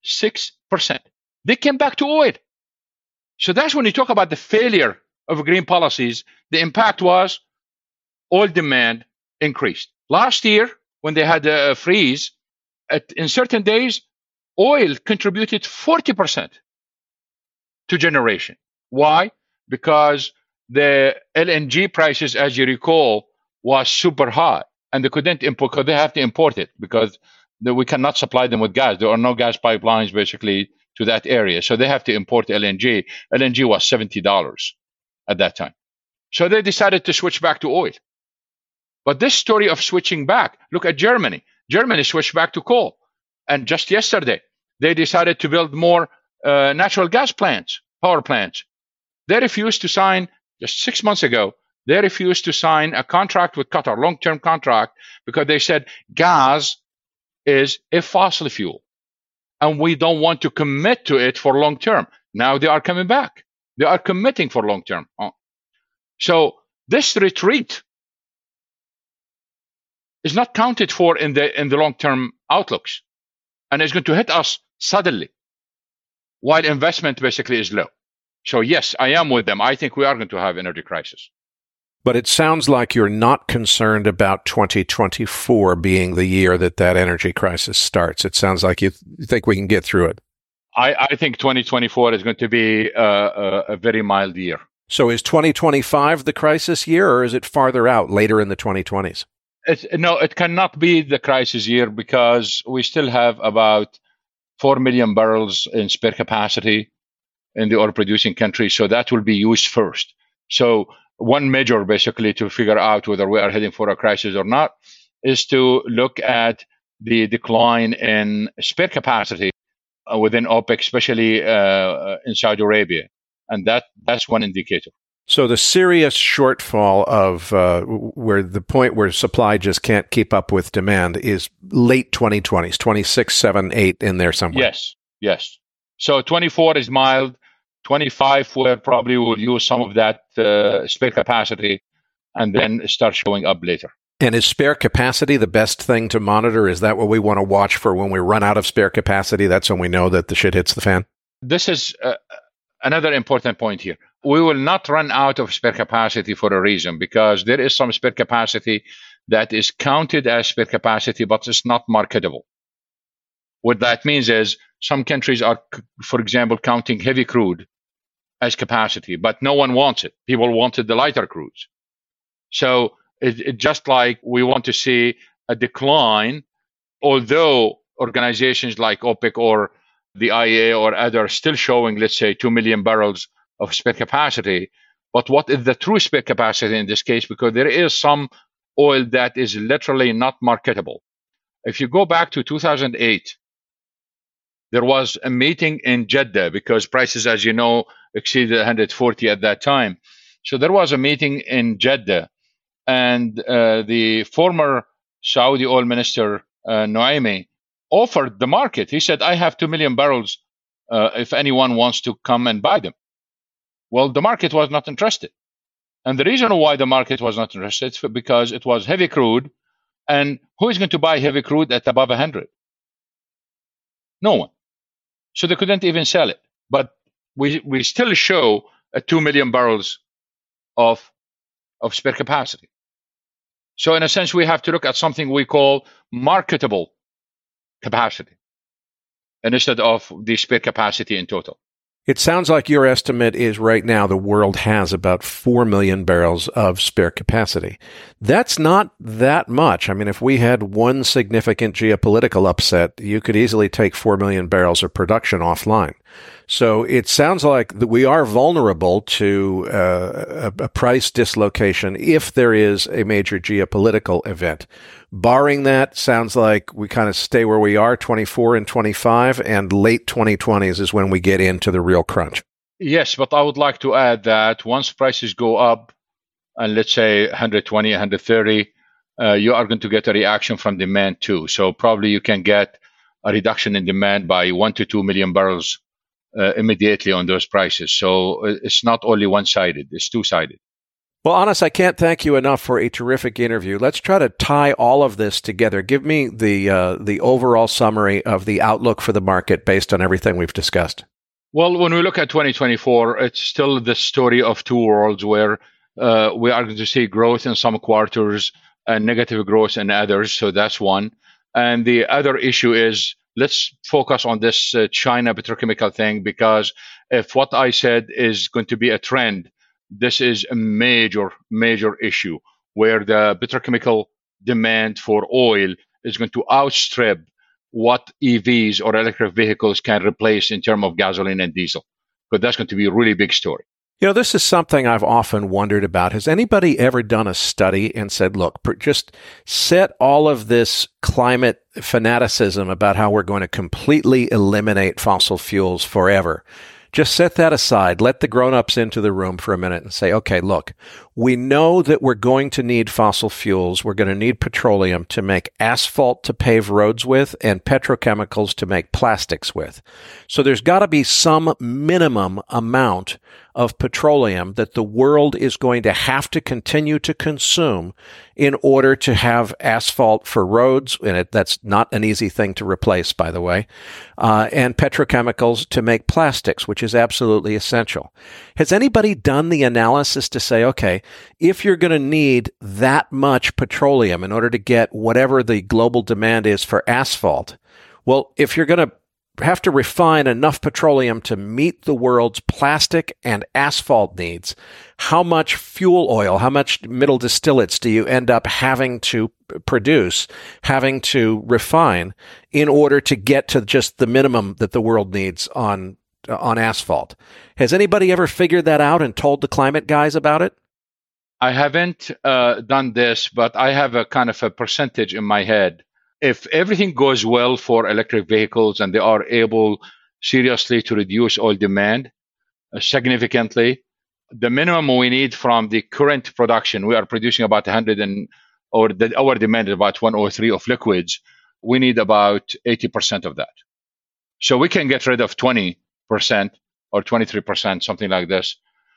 Speaker 4: six percent. They came back to oil. So that's when you talk about the failure of green policies. The impact was oil demand increased. Last year, when they had a freeze, at, in certain days, oil contributed forty percent to generation. Why? Because the L N G prices, as you recall, was super high, and they couldn't import because they have to import it because the, we cannot supply them with gas. There are no gas pipelines basically to that area, so they have to import L N G. L N G was seventy dollars at that time, so they decided to switch back to oil. But this story of switching back, look at Germany. Germany switched back to coal, and just yesterday they decided to build more uh, natural gas plants, power plants. They refused to sign. Just six months ago, they refused to sign a contract with Qatar, long-term contract, because they said gas is a fossil fuel, and we don't want to commit to it for long-term. Now they are coming back. They are committing for long-term. So this retreat is not counted for in the in the long-term outlooks, and it's going to hit us suddenly, while investment basically is low. So yes, I am with them. I think we are going to have energy crisis.
Speaker 2: But it sounds like you're not concerned about twenty twenty-four being the year that that energy crisis starts. It sounds like you, th- you think we can get through it.
Speaker 4: I, I think twenty twenty-four is going to be uh, a, a very mild year.
Speaker 2: So is twenty twenty-five the crisis year, or is it farther out, later in the twenty twenties?
Speaker 4: It's, no, it cannot be the crisis year because we still have about four million barrels in spare capacity in the oil-producing countries, so that will be used first. So one measure, basically, to figure out whether we are heading for a crisis or not is to look at the decline in spare capacity uh, within OPEC, especially uh, in Saudi Arabia, and that that's one indicator.
Speaker 2: So the serious shortfall of uh, where the point where supply just can't keep up with demand is late twenty twenties, twenty-six, seven, eight in there somewhere.
Speaker 4: Yes, yes. So twenty-four is mild. twenty-five, where probably we'll use some of that uh, spare capacity and then start showing up later.
Speaker 2: And is spare capacity the best thing to monitor? Is that what we want to watch for when we run out of spare capacity? That's when we know that the shit hits the fan?
Speaker 4: This is uh, another important point here. We will not run out of spare capacity for a reason, because there is some spare capacity that is counted as spare capacity, but it's not marketable. What that means is some countries are, for example, counting heavy crude as capacity, but no one wants it. People wanted the lighter crudes. So it, it just like we want to see a decline, although organizations like OPEC or the I E A or others still showing, let's say, two million barrels of spare capacity. But what is the true spare capacity in this case? Because there is some oil that is literally not marketable. If you go back to two thousand eight, there was a meeting in Jeddah because prices, as you know, exceeded one hundred forty at that time. So there was a meeting in Jeddah, and uh, the former Saudi oil minister, uh, Noaimi, offered the market. He said, I have two million barrels uh, if anyone wants to come and buy them. Well, the market was not interested. And the reason why the market was not interested is because it was heavy crude. And who is going to buy heavy crude at above one hundred? No one. So they couldn't even sell it. But we we still show a two million barrels of, of spare capacity. So in a sense, we have to look at something we call marketable capacity instead of the spare capacity in total.
Speaker 2: It sounds like your estimate is right now the world has about four million barrels of spare capacity. That's not that much. I mean, if we had one significant geopolitical upset, you could easily take four million barrels of production offline. So it sounds like that we are vulnerable to uh, a, a price dislocation if there is a major geopolitical event. Barring that, sounds like we kind of stay where we are, twenty-four and twenty-five, and late twenty twenties is when we get into the real crunch.
Speaker 4: Yes, but I would like to add that once prices go up, and let's say one hundred twenty, one hundred thirty, uh, you are going to get a reaction from demand too. So probably you can get a reduction in demand by one to two million barrels uh, immediately on those prices. So it's not only one-sided, it's two-sided.
Speaker 2: Well, Anas, I can't thank you enough for a terrific interview. Let's try to tie all of this together. Give me the uh, the overall summary of the outlook for the market based on everything we've discussed.
Speaker 4: Well, when we look at twenty twenty-four, it's still the story of two worlds where uh, we are going to see growth in some quarters and negative growth in others. So that's one. And the other issue is, let's focus on this uh, China petrochemical thing, because if what I said is going to be a trend, this is a major, major issue where the petrochemical demand for oil is going to outstrip what E Vs or electric vehicles can replace in terms of gasoline and diesel. But that's going to be a really big story.
Speaker 2: You know, this is something I've often wondered about. Has anybody ever done a study and said, look, just set all of this climate fanaticism about how we're going to completely eliminate fossil fuels forever? Just set that aside. Let the grown-ups into the room for a minute and say, okay, look, we know that we're going to need fossil fuels. We're going to need petroleum to make asphalt to pave roads with and petrochemicals to make plastics with. So there's got to be some minimum amount of petroleum that the world is going to have to continue to consume in order to have asphalt for roads, and it, that's not an easy thing to replace, by the way, uh, and petrochemicals to make plastics, which is absolutely essential. Has anybody done the analysis to say, okay, if you're going to need that much petroleum in order to get whatever the global demand is for asphalt, well, if you're going to have to refine enough petroleum to meet the world's plastic and asphalt needs, how much fuel oil, how much middle distillates do you end up having to produce, having to refine in order to get to just the minimum that the world needs on on asphalt? Has anybody ever figured that out and told the climate guys about it?
Speaker 4: I haven't uh, done this, but I have a kind of a percentage in my head. If everything goes well for electric vehicles and they are able seriously to reduce oil demand uh, significantly, the minimum we need from the current production, we are producing about one hundred and, or the, our demand is about one hundred three of liquids, we need about eighty percent of that. So we can get rid of twenty percent or twenty-three percent, something like this.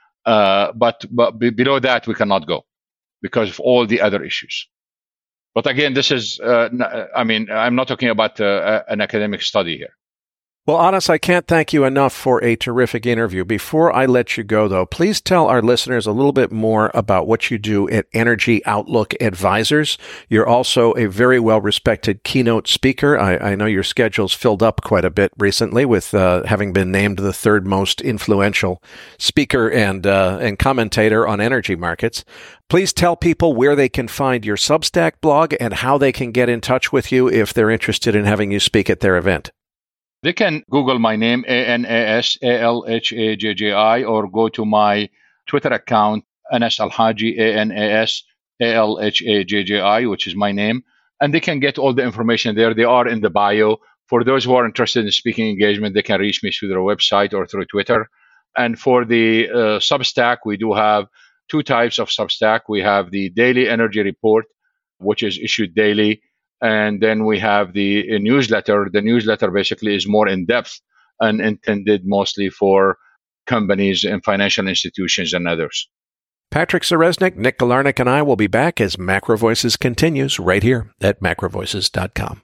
Speaker 4: Uh, but but b- below that, we cannot go because of all the other issues. But again, this is, uh, I mean, I'm not talking about uh, an academic study here.
Speaker 2: Well, Anas, I can't thank you enough for a terrific interview. Before I let you go, though, please tell our listeners a little bit more about what you do at Energy Outlook Advisors. You're also a very well-respected keynote speaker. I, I know your schedule's filled up quite a bit recently with uh, having been named the third most influential speaker and uh, and commentator on energy markets. Please tell people where they can find your Substack blog and how they can get in touch with you if they're interested in having you speak at their event.
Speaker 4: They can Google my name, A N A S A L H A J J I, or go to my Twitter account, Anas Al-Haji, A N A S A L H A J J I, which is my name. And they can get all the information there. They are in the bio. For those who are interested in speaking engagement, they can reach me through their website or through Twitter. And for the uh, Substack, we do have two types of Substack. We have the Daily Energy Report, which is issued daily. And then we have the uh, newsletter. The newsletter basically is more in-depth and intended mostly for companies and financial institutions and others.
Speaker 2: Patrick Ceresnik, Nick Galarnik, and I will be back as Macro Voices continues right here at macro voices dot com.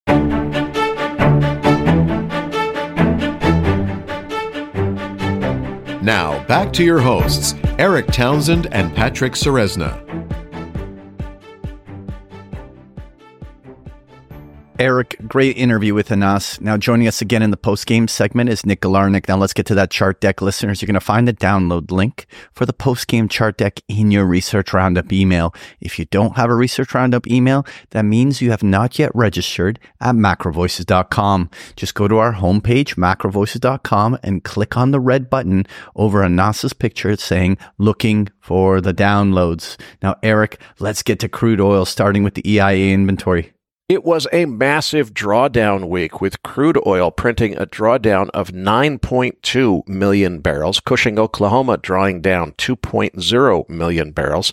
Speaker 1: Now, back to your hosts, Eric Townsend and Patrick Ceresna.
Speaker 3: Eric, great interview with Anas. Now joining us again in the post-game segment is Nick Galarnik. Now let's get to that chart deck. Listeners, you're going to find the download link for the post-game chart deck in your Research Roundup email. If you don't have a Research Roundup email, that means you have not yet registered at macro voices dot com. Just go to our homepage, macro voices dot com, and click on the red button over Anas's picture saying, looking for the downloads. Now, Eric, let's get to crude oil, starting with the E I A inventory.
Speaker 2: It was a massive drawdown week with crude oil printing a drawdown of nine point two million barrels, Cushing, Oklahoma drawing down two point oh million barrels.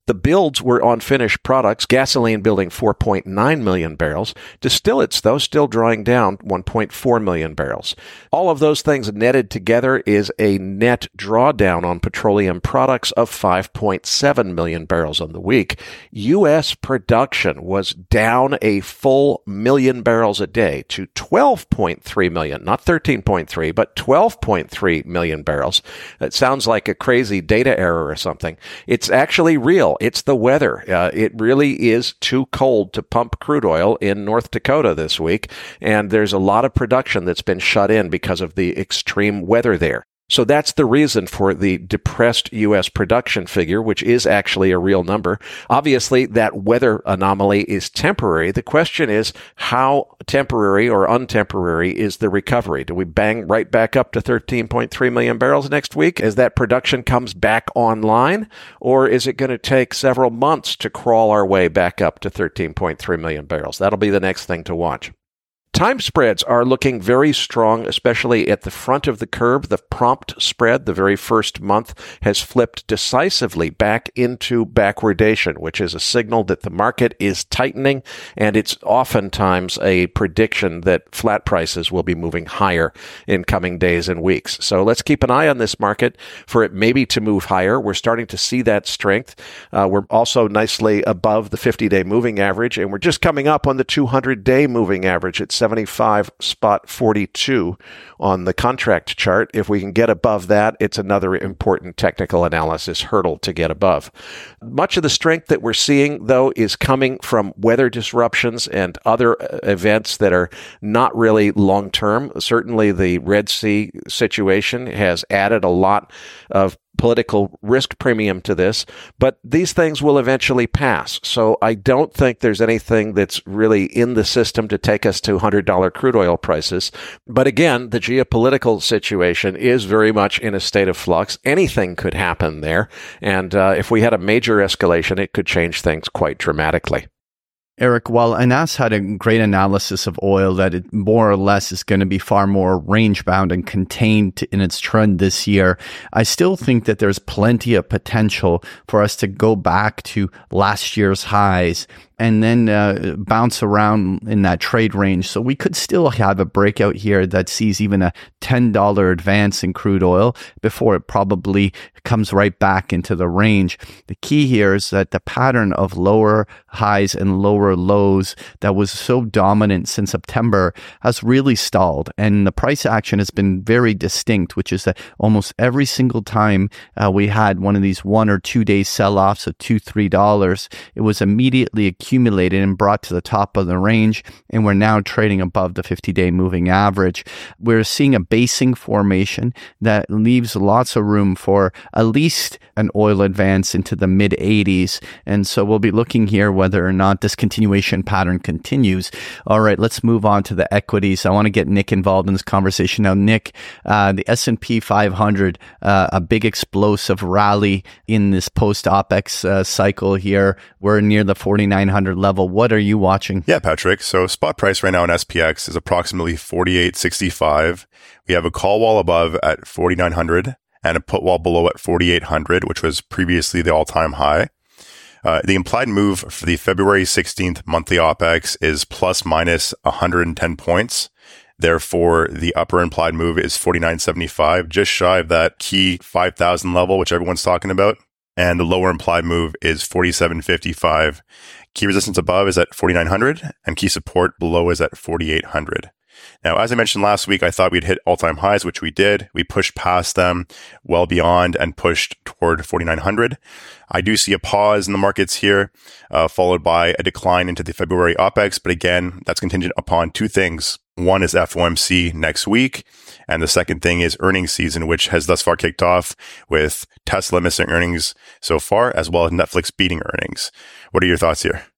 Speaker 2: The builds were on finished products, gasoline building four point nine million barrels. Distillates, though, still drawing down one point four million barrels. All of those things netted together is a net drawdown on petroleum products of five point seven million barrels on the week. U S production was down a full million barrels a day to twelve point three million, not thirteen point three, but twelve point three million barrels. It sounds like a crazy data error or something. It's actually real. It's the weather. Uh, it really is too cold to pump crude oil in North Dakota this week, and there's a lot of production that's been shut in because of the extreme weather there. So that's the reason for the depressed U S production figure, which is actually a real number. Obviously, that weather anomaly is temporary. The question is, how temporary or untemporary is the recovery? Do we bang right back up to thirteen point three million barrels next week as that production comes back online? Or is it going to take several months to crawl our way back up to thirteen point three million barrels? That'll be the next thing to watch. Time spreads are looking very strong, especially at the front of the curve. The prompt spread, the very first month, has flipped decisively back into backwardation, which is a signal that the market is tightening, and it's oftentimes a prediction that flat prices will be moving higher in coming days and weeks. So let's keep an eye on this market for it maybe to move higher. We're starting to see that strength. Uh, we're also nicely above the fifty-day moving average, and we're just coming up on the two hundred day moving average at seventy-five spot forty-two on the contract chart. If we can get above that, it's another important technical analysis hurdle to get above. Much of the strength that we're seeing, though, is coming from weather disruptions and other events that are not really long-term. Certainly, the Red Sea situation has added a lot of political risk premium to this, but these things will eventually pass. So I don't think there's anything that's really in the system to take us to one hundred dollars crude oil prices. But again, the geopolitical situation is very much in a state of flux. Anything could happen there. And uh, if we had a major escalation, it could change things quite dramatically.
Speaker 3: Eric, while Anas had a great analysis of oil that it more or less is going to be far more range-bound and contained in its trend this year, I still think that there's plenty of potential for us to go back to last year's highs and then uh, bounce around in that trade range. So we could still have a breakout here that sees even a ten dollars advance in crude oil before it probably comes right back into the range. The key here is that the pattern of lower highs and lower lows that was so dominant since September has really stalled. And the price action has been very distinct, which is that almost every single time uh, we had one of these one or two day sell-offs of two, three dollars, it was immediately accumulated and brought to the top of the range, and we're now trading above the fifty-day moving average. We're seeing a basing formation that leaves lots of room for at least an oil advance into the mid eighties, and so we'll be looking here whether or not this continuation pattern continues. All right, let's move on to the equities. I want to get Nick involved in this conversation. Now, Nick, uh, the S and P five hundred, uh, a big explosive rally in this post-OPEX uh, cycle here. We're near the forty-nine hundred level. What are you watching?
Speaker 5: Yeah, Patrick. So spot price right now in S P X is approximately forty-eight sixty-five. We have a call wall above at forty-nine hundred and a put wall below at forty-eight hundred, which was previously the all-time high. Uh, the implied move for the February sixteenth monthly OPEX is plus minus one hundred ten points. Therefore, the upper implied move is forty-nine seventy-five, just shy of that key five thousand level, which everyone's talking about. And the lower implied move is forty-seven fifty-five. Key resistance above is at forty-nine hundred, and key support below is at forty-eight hundred. Now, as I mentioned last week, I thought we'd hit all-time highs, which we did. We pushed past them well beyond and pushed toward forty-nine hundred. I do see a pause in the markets here, uh, followed by a decline into the February OPEX. But again, that's contingent upon two things. One is F O M C next week, and the second thing is earnings season, which has thus far kicked off with Tesla missing earnings so far, as well as Netflix beating earnings. What are your thoughts here?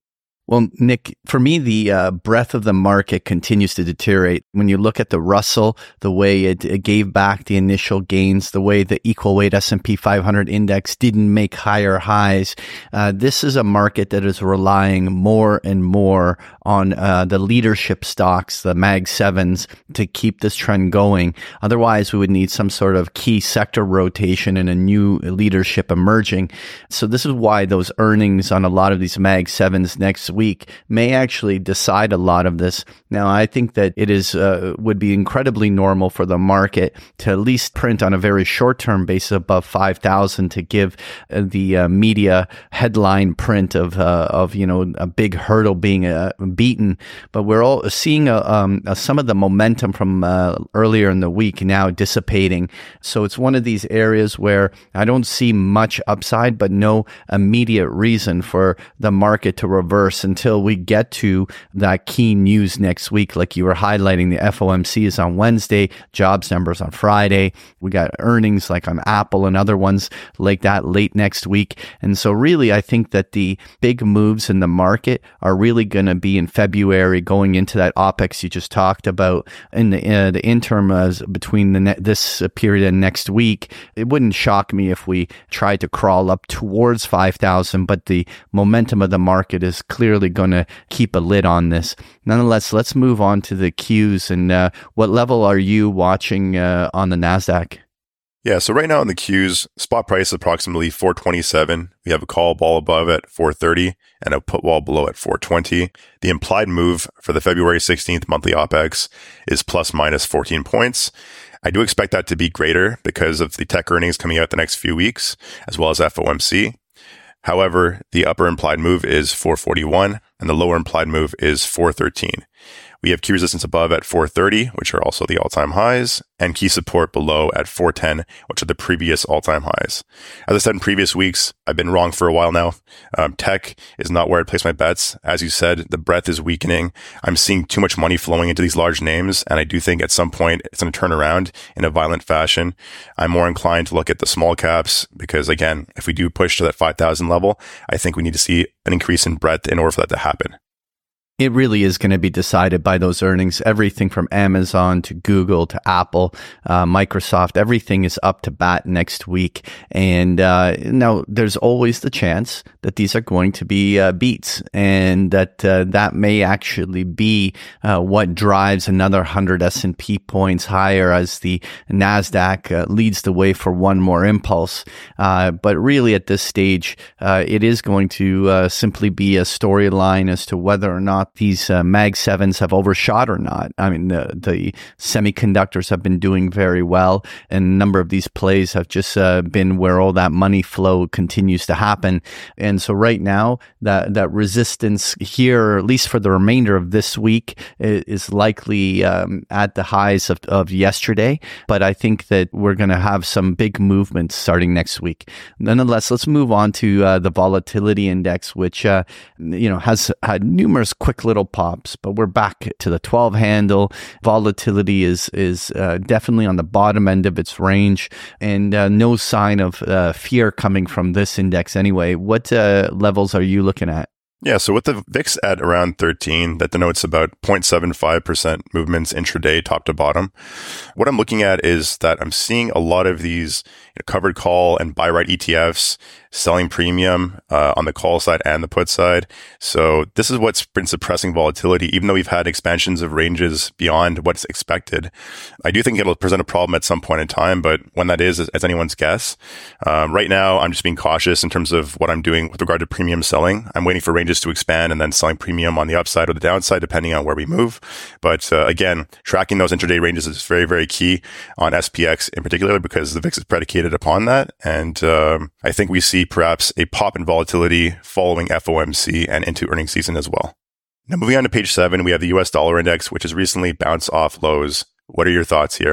Speaker 3: Well, Nick, for me, the uh, breadth of the market continues to deteriorate. When you look at the Russell, the way it, it gave back the initial gains, the way the equal weight S and P five hundred index didn't make higher highs, uh, this is a market that is relying more and more on uh, the leadership stocks, the Mag sevens, to keep this trend going. Otherwise, we would need some sort of key sector rotation and a new leadership emerging. So this is why those earnings on a lot of these Mag sevens next week may actually decide a lot of this. Now, I think that it is uh, would be incredibly normal for the market to at least print on a very short-term basis above five thousand to give uh, the uh, media headline print of uh, of you know a big hurdle being uh, beaten. But we're all seeing a, um, a, some of the momentum from uh, earlier in the week now dissipating. So it's one of these areas where I don't see much upside, but no immediate reason for the market to reverse until we get to that key news next week. Like you were highlighting, the F O M C is on Wednesday, jobs numbers on Friday. We got earnings like on Apple and other ones like that late next week. And so really, I think that the big moves in the market are really going to be in February, going into that OPEX you just talked about. In the, uh, the interim uh, between the ne- this period and next week, it wouldn't shock me if we tried to crawl up towards five thousand, but the momentum of the market is clearly going to keep a lid on this. Nonetheless, let's move on to the Qs. And uh, what level are you watching uh, on the NASDAQ?
Speaker 5: Yeah, so right now in the Qs, spot price is approximately four twenty-seven. We have a call ball above at four thirty and a put wall below at four twenty. The implied move for the February sixteenth monthly OPEX is plus minus fourteen points. I do expect that to be greater because of the tech earnings coming out the next few weeks, as well as F O M C. However, the upper implied move is four forty-one and the lower implied move is four thirteen. We have key resistance above at four thirty, which are also the all-time highs, and key support below at four ten, which are the previous all-time highs. As I said in previous weeks, I've been wrong for a while now. Um, tech is not where I'd place my bets. As you said, the breadth is weakening. I'm seeing too much money flowing into these large names, and I do think at some point it's going to turn around in a violent fashion. I'm more inclined to look at the small caps because, again, if we do push to that five thousand level, I think we need to see an increase in breadth in order for that to happen.
Speaker 3: It really is going to be decided by those earnings. Everything from Amazon to Google to Apple, uh, Microsoft, everything is up to bat next week. And uh, now there's always the chance that these are going to be uh, beats, and that uh, that may actually be uh, what drives another one hundred S and P points higher as the NASDAQ uh, leads the way for one more impulse. Uh, but really at this stage, uh, it is going to uh, simply be a storyline as to whether or not these uh, Mag sevens have overshot or not. I mean, the, the semiconductors have been doing very well, and a number of these plays have just uh, been where all that money flow continues to happen. And so right now, that, that resistance here, or at least for the remainder of this week, is likely um, at the highs of, of yesterday. But I think that we're going to have some big movements starting next week. Nonetheless, let's move on to uh, the volatility index, which uh, you know has had numerous quick little pops, but we're back to the twelve handle. Volatility is is uh, definitely on the bottom end of its range, and uh, no sign of uh, fear coming from this index anyway. What uh, levels are you looking at?
Speaker 5: Yeah, so with the V I X at around thirteen, that denotes about zero point seven five percent movements intraday top to bottom. What I'm looking at is that I'm seeing a lot of these you know, covered call and buy right E T Fs selling premium uh, on the call side and the put side. So this is what's been suppressing volatility, even though we've had expansions of ranges beyond what's expected. I do think it'll present a problem at some point in time, but when that is, is anyone's guess. Um, right now, I'm just being cautious in terms of what I'm doing with regard to premium selling. I'm waiting for ranges to expand and then selling premium on the upside or the downside, depending on where we move. But uh, again, tracking those intraday ranges is very, very key on S P X in particular, because the V I X is predicated upon that. And um, I think we see perhaps a pop in volatility following F O M C and into earnings season as well. Now, moving on to page seven, we have the U S dollar index, which has recently bounced off lows. What are your thoughts here?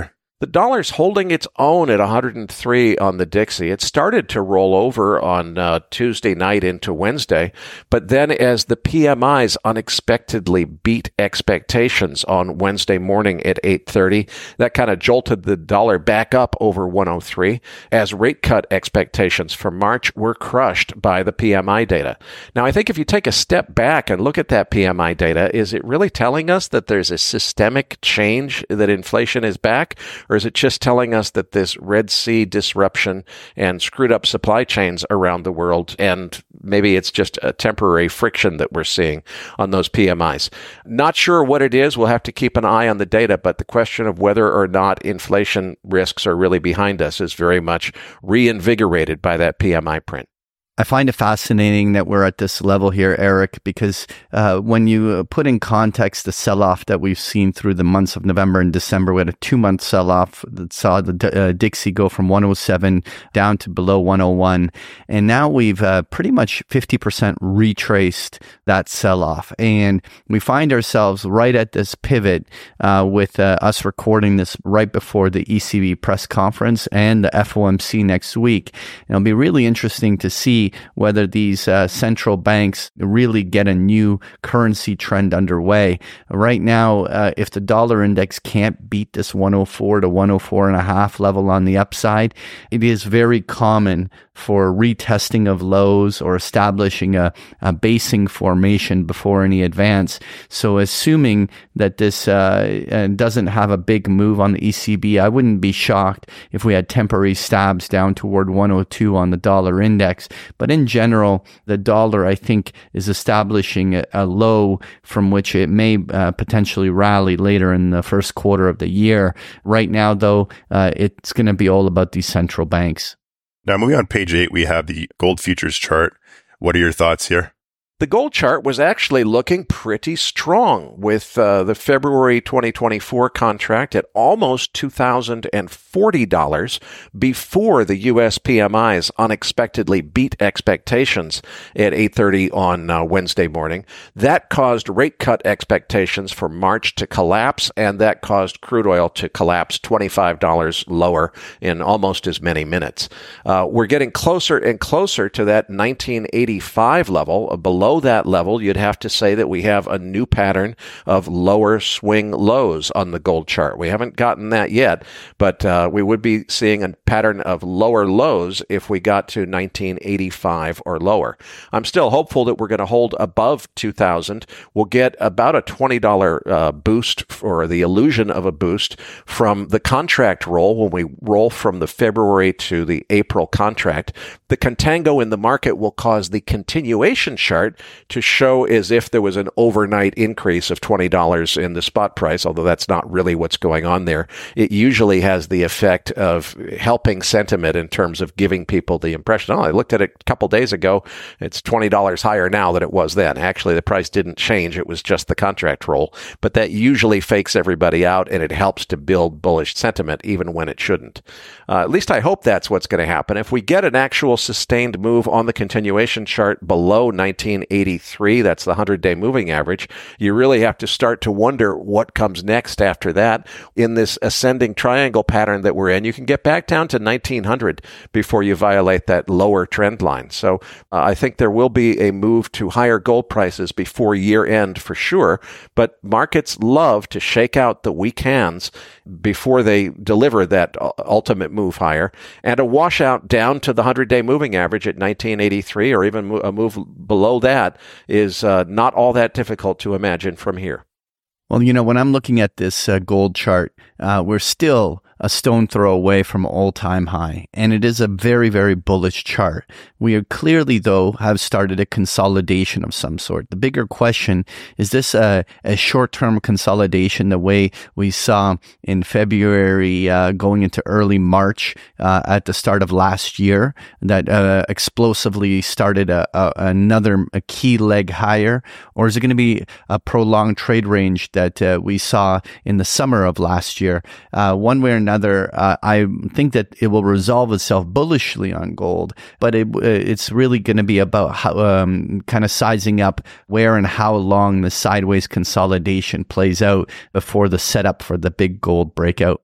Speaker 2: The dollar's holding its own at one hundred three on the Dixie. It started to roll over on uh, Tuesday night into Wednesday, but then as the P M Is unexpectedly beat expectations on Wednesday morning at eight thirty, that kind of jolted the dollar back up over one oh three as rate cut expectations for March were crushed by the P M I data. Now, I think if you take a step back and look at that P M I data, is it really telling us that there's a systemic change, that inflation is back? Or is it just telling us that this Red Sea disruption and screwed up supply chains around the world, and maybe it's just a temporary friction that we're seeing on those P M Is? Not sure what it is. We'll have to keep an eye on the data, but the question of whether or not inflation risks are really behind us is very much reinvigorated by that P M I print.
Speaker 3: I find it fascinating that we're at this level here, Eric, because uh, when you put in context the sell-off that we've seen through the months of November and December, we had a two-month sell-off that saw the uh, Dixie go from one oh seven down to below one oh one. And now we've uh, pretty much fifty percent retraced that sell-off. And we find ourselves right at this pivot uh, with uh, us recording this right before the E C B press conference and the F O M C next week. And it'll be really interesting to see whether these uh, central banks really get a new currency trend underway. Right now, uh, if the dollar index can't beat this one oh four to one oh four and a half level on the upside, it is very common for retesting of lows or establishing a, a basing formation before any advance. So assuming that this uh, doesn't have a big move on the E C B, I wouldn't be shocked if we had temporary stabs down toward one oh two on the dollar index. But in general, the dollar, I think, is establishing a, a low from which it may uh, potentially rally later in the first quarter of the year. Right now, though, uh, it's going to be all about these central banks.
Speaker 5: Now, moving on page eight, we have the gold futures chart. What are your thoughts here?
Speaker 2: The gold chart was actually looking pretty strong with uh, the February twenty twenty-four contract at almost two thousand forty dollars before the U S P M Is unexpectedly beat expectations at eight thirty on uh, Wednesday morning. That caused rate cut expectations for March to collapse, and that caused crude oil to collapse twenty-five dollars lower in almost as many minutes. Uh, we're getting closer and closer to that nineteen eighty-five level. Below that level, you'd have to say that we have a new pattern of lower swing lows on the gold chart. We haven't gotten that yet, but uh, we would be seeing a pattern of lower lows if we got to nineteen eighty-five or lower. I'm still hopeful that we're going to hold above two thousand. We'll get about a twenty dollars uh, boost, or the illusion of a boost, from the contract roll when we roll from the February to the April contract. The contango in the market will cause the continuation chart to show as if there was an overnight increase of twenty dollars in the spot price, although that's not really what's going on there. It usually has the effect of helping sentiment in terms of giving people the impression, oh, I looked at it a couple days ago, it's twenty dollars higher now than it was then. Actually, the price didn't change. It was just the contract roll. But that usually fakes everybody out, and it helps to build bullish sentiment even when it shouldn't. Uh, at least I hope that's what's going to happen. If we get an actual sustained move on the continuation chart below nineteen eighty-three, that's the hundred-day moving average, you really have to start to wonder what comes next after that. In this ascending triangle pattern that we're in, you can get back down to nineteen hundred before you violate that lower trend line. So uh, I think there will be a move to higher gold prices before year end for sure, but markets love to shake out the weak hands before they deliver that ultimate move higher, and a washout down to the hundred-day moving average at nineteen eighty-three, or even a move below that, is uh, not all that difficult to imagine from here.
Speaker 3: Well, you know, when I'm looking at this uh, gold chart, uh, we're still a stone throw away from all-time high, and it is a very, very bullish chart. We are clearly, though, have started a consolidation of some sort. The bigger question, is this a, a short-term consolidation the way we saw in February uh, going into early March uh, at the start of last year that uh, explosively started a, a, another a key leg higher? Or is it going to be a prolonged trade range that uh, we saw in the summer of last year? Uh, one way or another, uh, I think that it will resolve itself bullishly on gold, but it, it's really going to be about how, um, kind of sizing up where and how long the sideways consolidation plays out before the setup for the big gold breakout.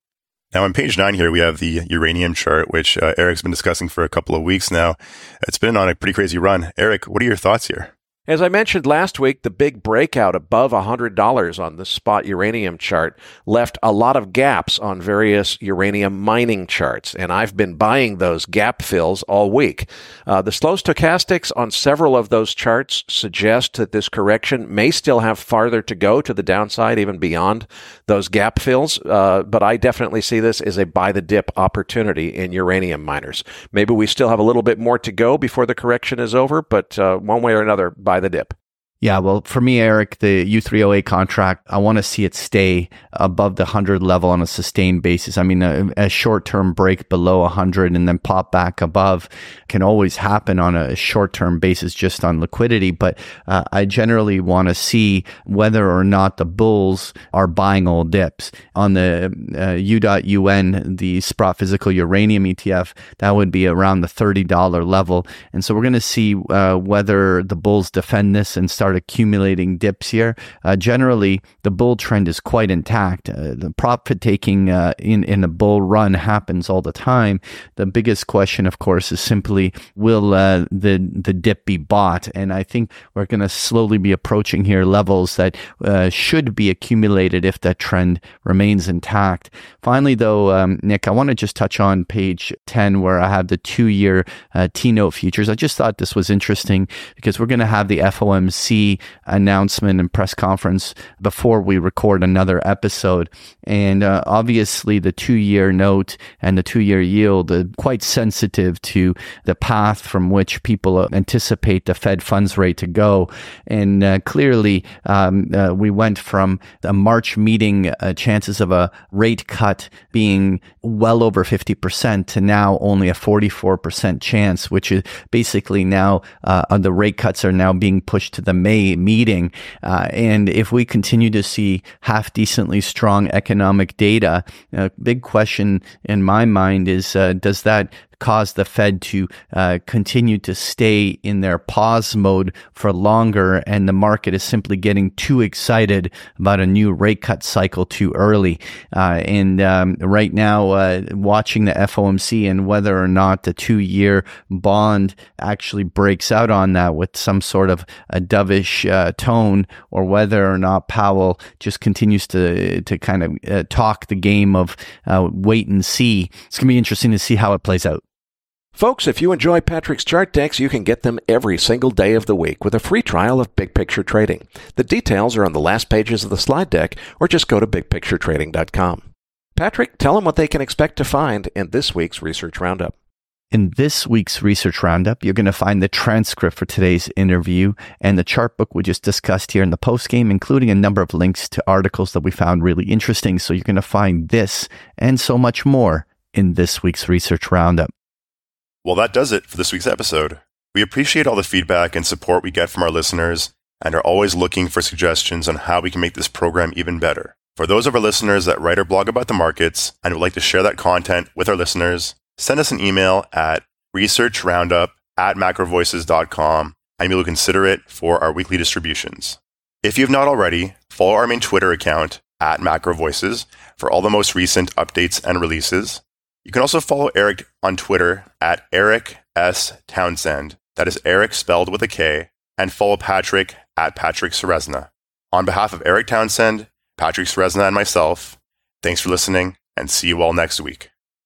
Speaker 5: Now on page nine here, we have the uranium chart, which uh, Eric's been discussing for a couple of weeks now. It's been on a pretty crazy run. Eric, what are your thoughts here?
Speaker 2: As I mentioned last week, the big breakout above one hundred dollars on the spot uranium chart left a lot of gaps on various uranium mining charts, and I've been buying those gap fills all week. Uh, the slow stochastics on several of those charts suggest that this correction may still have farther to go to the downside, even beyond those gap fills, uh, but I definitely see this as a buy-the-dip opportunity in uranium miners. Maybe we still have a little bit more to go before the correction is over, but uh, one way or another, buy the dip.
Speaker 3: Yeah, well, for me, Eric, the U three oh eight contract, I want to see it stay above the one hundred level on a sustained basis. I mean, a, a short-term break below one hundred and then pop back above can always happen on a short-term basis just on liquidity. But uh, I generally want to see whether or not the bulls are buying old dips. On the uh, U U N, the Sprott Physical Uranium E T F, that would be around the thirty dollars level. And so we're going to see uh, whether the bulls defend this and start accumulating dips here. Uh, generally, the bull trend is quite intact. Uh, the profit taking uh, in, in a bull run happens all the time. The biggest question, of course, is simply, will uh, the, the dip be bought? And I think we're going to slowly be approaching here levels that uh, should be accumulated if that trend remains intact. Finally, though, um, Nick, I want to just touch on page ten where I have the two-year uh, T-note futures. I just thought this was interesting because we're going to have the F O M C announcement and press conference before we record another episode. And uh, obviously the two-year note and the two-year yield are quite sensitive to the path from which people anticipate the Fed funds rate to go. And uh, clearly um, uh, we went from a March meeting uh, chances of a rate cut being well over fifty percent to now only a forty-four percent chance, which is basically now uh, the rate cuts are now being pushed to the May meeting. Uh, and if we continue to see half decently strong economic data, a big question in my mind is, uh, does that cause the Fed to uh, continue to stay in their pause mode for longer, and the market is simply getting too excited about a new rate cut cycle too early. Uh, and um, right now, uh, watching the F O M C and whether or not the two-year bond actually breaks out on that with some sort of a dovish uh, tone, or whether or not Powell just continues to to kind of uh, talk the game of uh, wait and see. It's going to be interesting to see how it plays out.
Speaker 2: Folks, if you enjoy Patrick's chart decks, you can get them every single day of the week with a free trial of Big Picture Trading. The details are on the last pages of the slide deck, or just go to big picture trading dot com. Patrick, tell them what they can expect to find in this week's Research Roundup.
Speaker 3: In this week's Research Roundup, you're going to find the transcript for today's interview and the chart book we just discussed here in the postgame, including a number of links to articles that we found really interesting. So you're going to find this and so much more in this week's Research Roundup.
Speaker 5: Well, that does it for this week's episode. We appreciate all the feedback and support we get from our listeners and are always looking for suggestions on how we can make this program even better. For those of our listeners that write or blog about the markets and would like to share that content with our listeners, send us an email at researchroundup at macrovoices dot com and we will consider it for our weekly distributions. If you have not already, follow our main Twitter account at macrovoices for all the most recent updates and releases. You can also follow Eric on Twitter at Eric S. Townsend. That is Eric spelled with a K. And follow Patrick at Patrick Ceresna. On behalf of Eric Townsend, Patrick Ceresna, and myself, thanks for listening and see you all next week.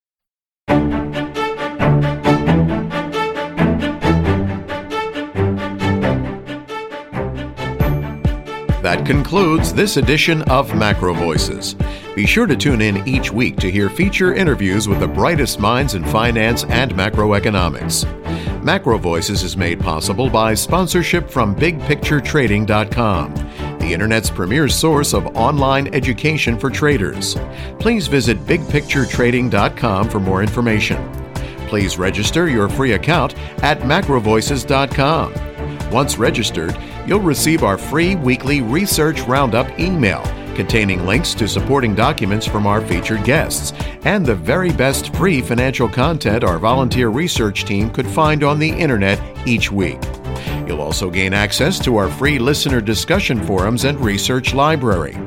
Speaker 1: That concludes this edition of Macro Voices. Be sure to tune in each week to hear feature interviews with the brightest minds in finance and macroeconomics. Macro Voices is made possible by sponsorship from big picture trading dot com, the Internet's premier source of online education for traders. Please visit big picture trading dot com for more information. Please register your free account at macro voices dot com. Once registered, you'll receive our free weekly Research Roundup email containing links to supporting documents from our featured guests and the very best free financial content our volunteer research team could find on the internet each week. You'll also gain access to our free listener discussion forums and research library.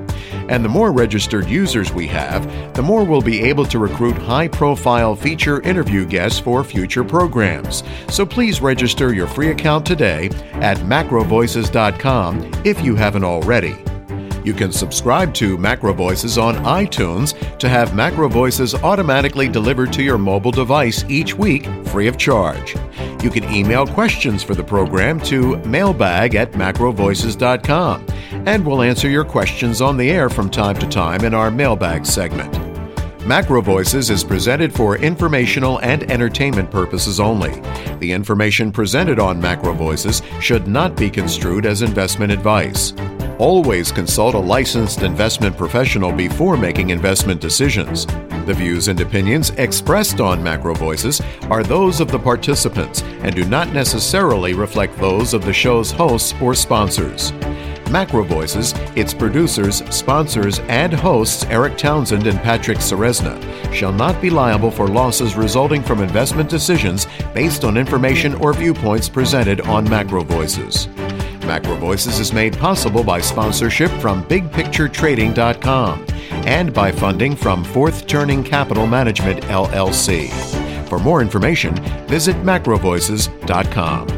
Speaker 1: And the more registered users we have, the more we'll be able to recruit high-profile feature interview guests for future programs. So please register your free account today at macro voices dot com if you haven't already. You can subscribe to Macro Voices on iTunes to have Macro Voices automatically delivered to your mobile device each week, free of charge. You can email questions for the program to mailbag at macro voices dot com, and we'll answer your questions on the air from time to time in our mailbag segment. Macro Voices is presented for informational and entertainment purposes only. The information presented on Macro Voices should not be construed as investment advice. Always consult a licensed investment professional before making investment decisions. The views and opinions expressed on Macro Voices are those of the participants and do not necessarily reflect those of the show's hosts or sponsors. Macro Voices, its producers, sponsors, and hosts Eric Townsend and Patrick Ceresna shall not be liable for losses resulting from investment decisions based on information or viewpoints presented on Macro Voices. Macro Voices is made possible by sponsorship from big picture trading dot com and by funding from Fourth Turning Capital Management, L L C. For more information, visit macro voices dot com.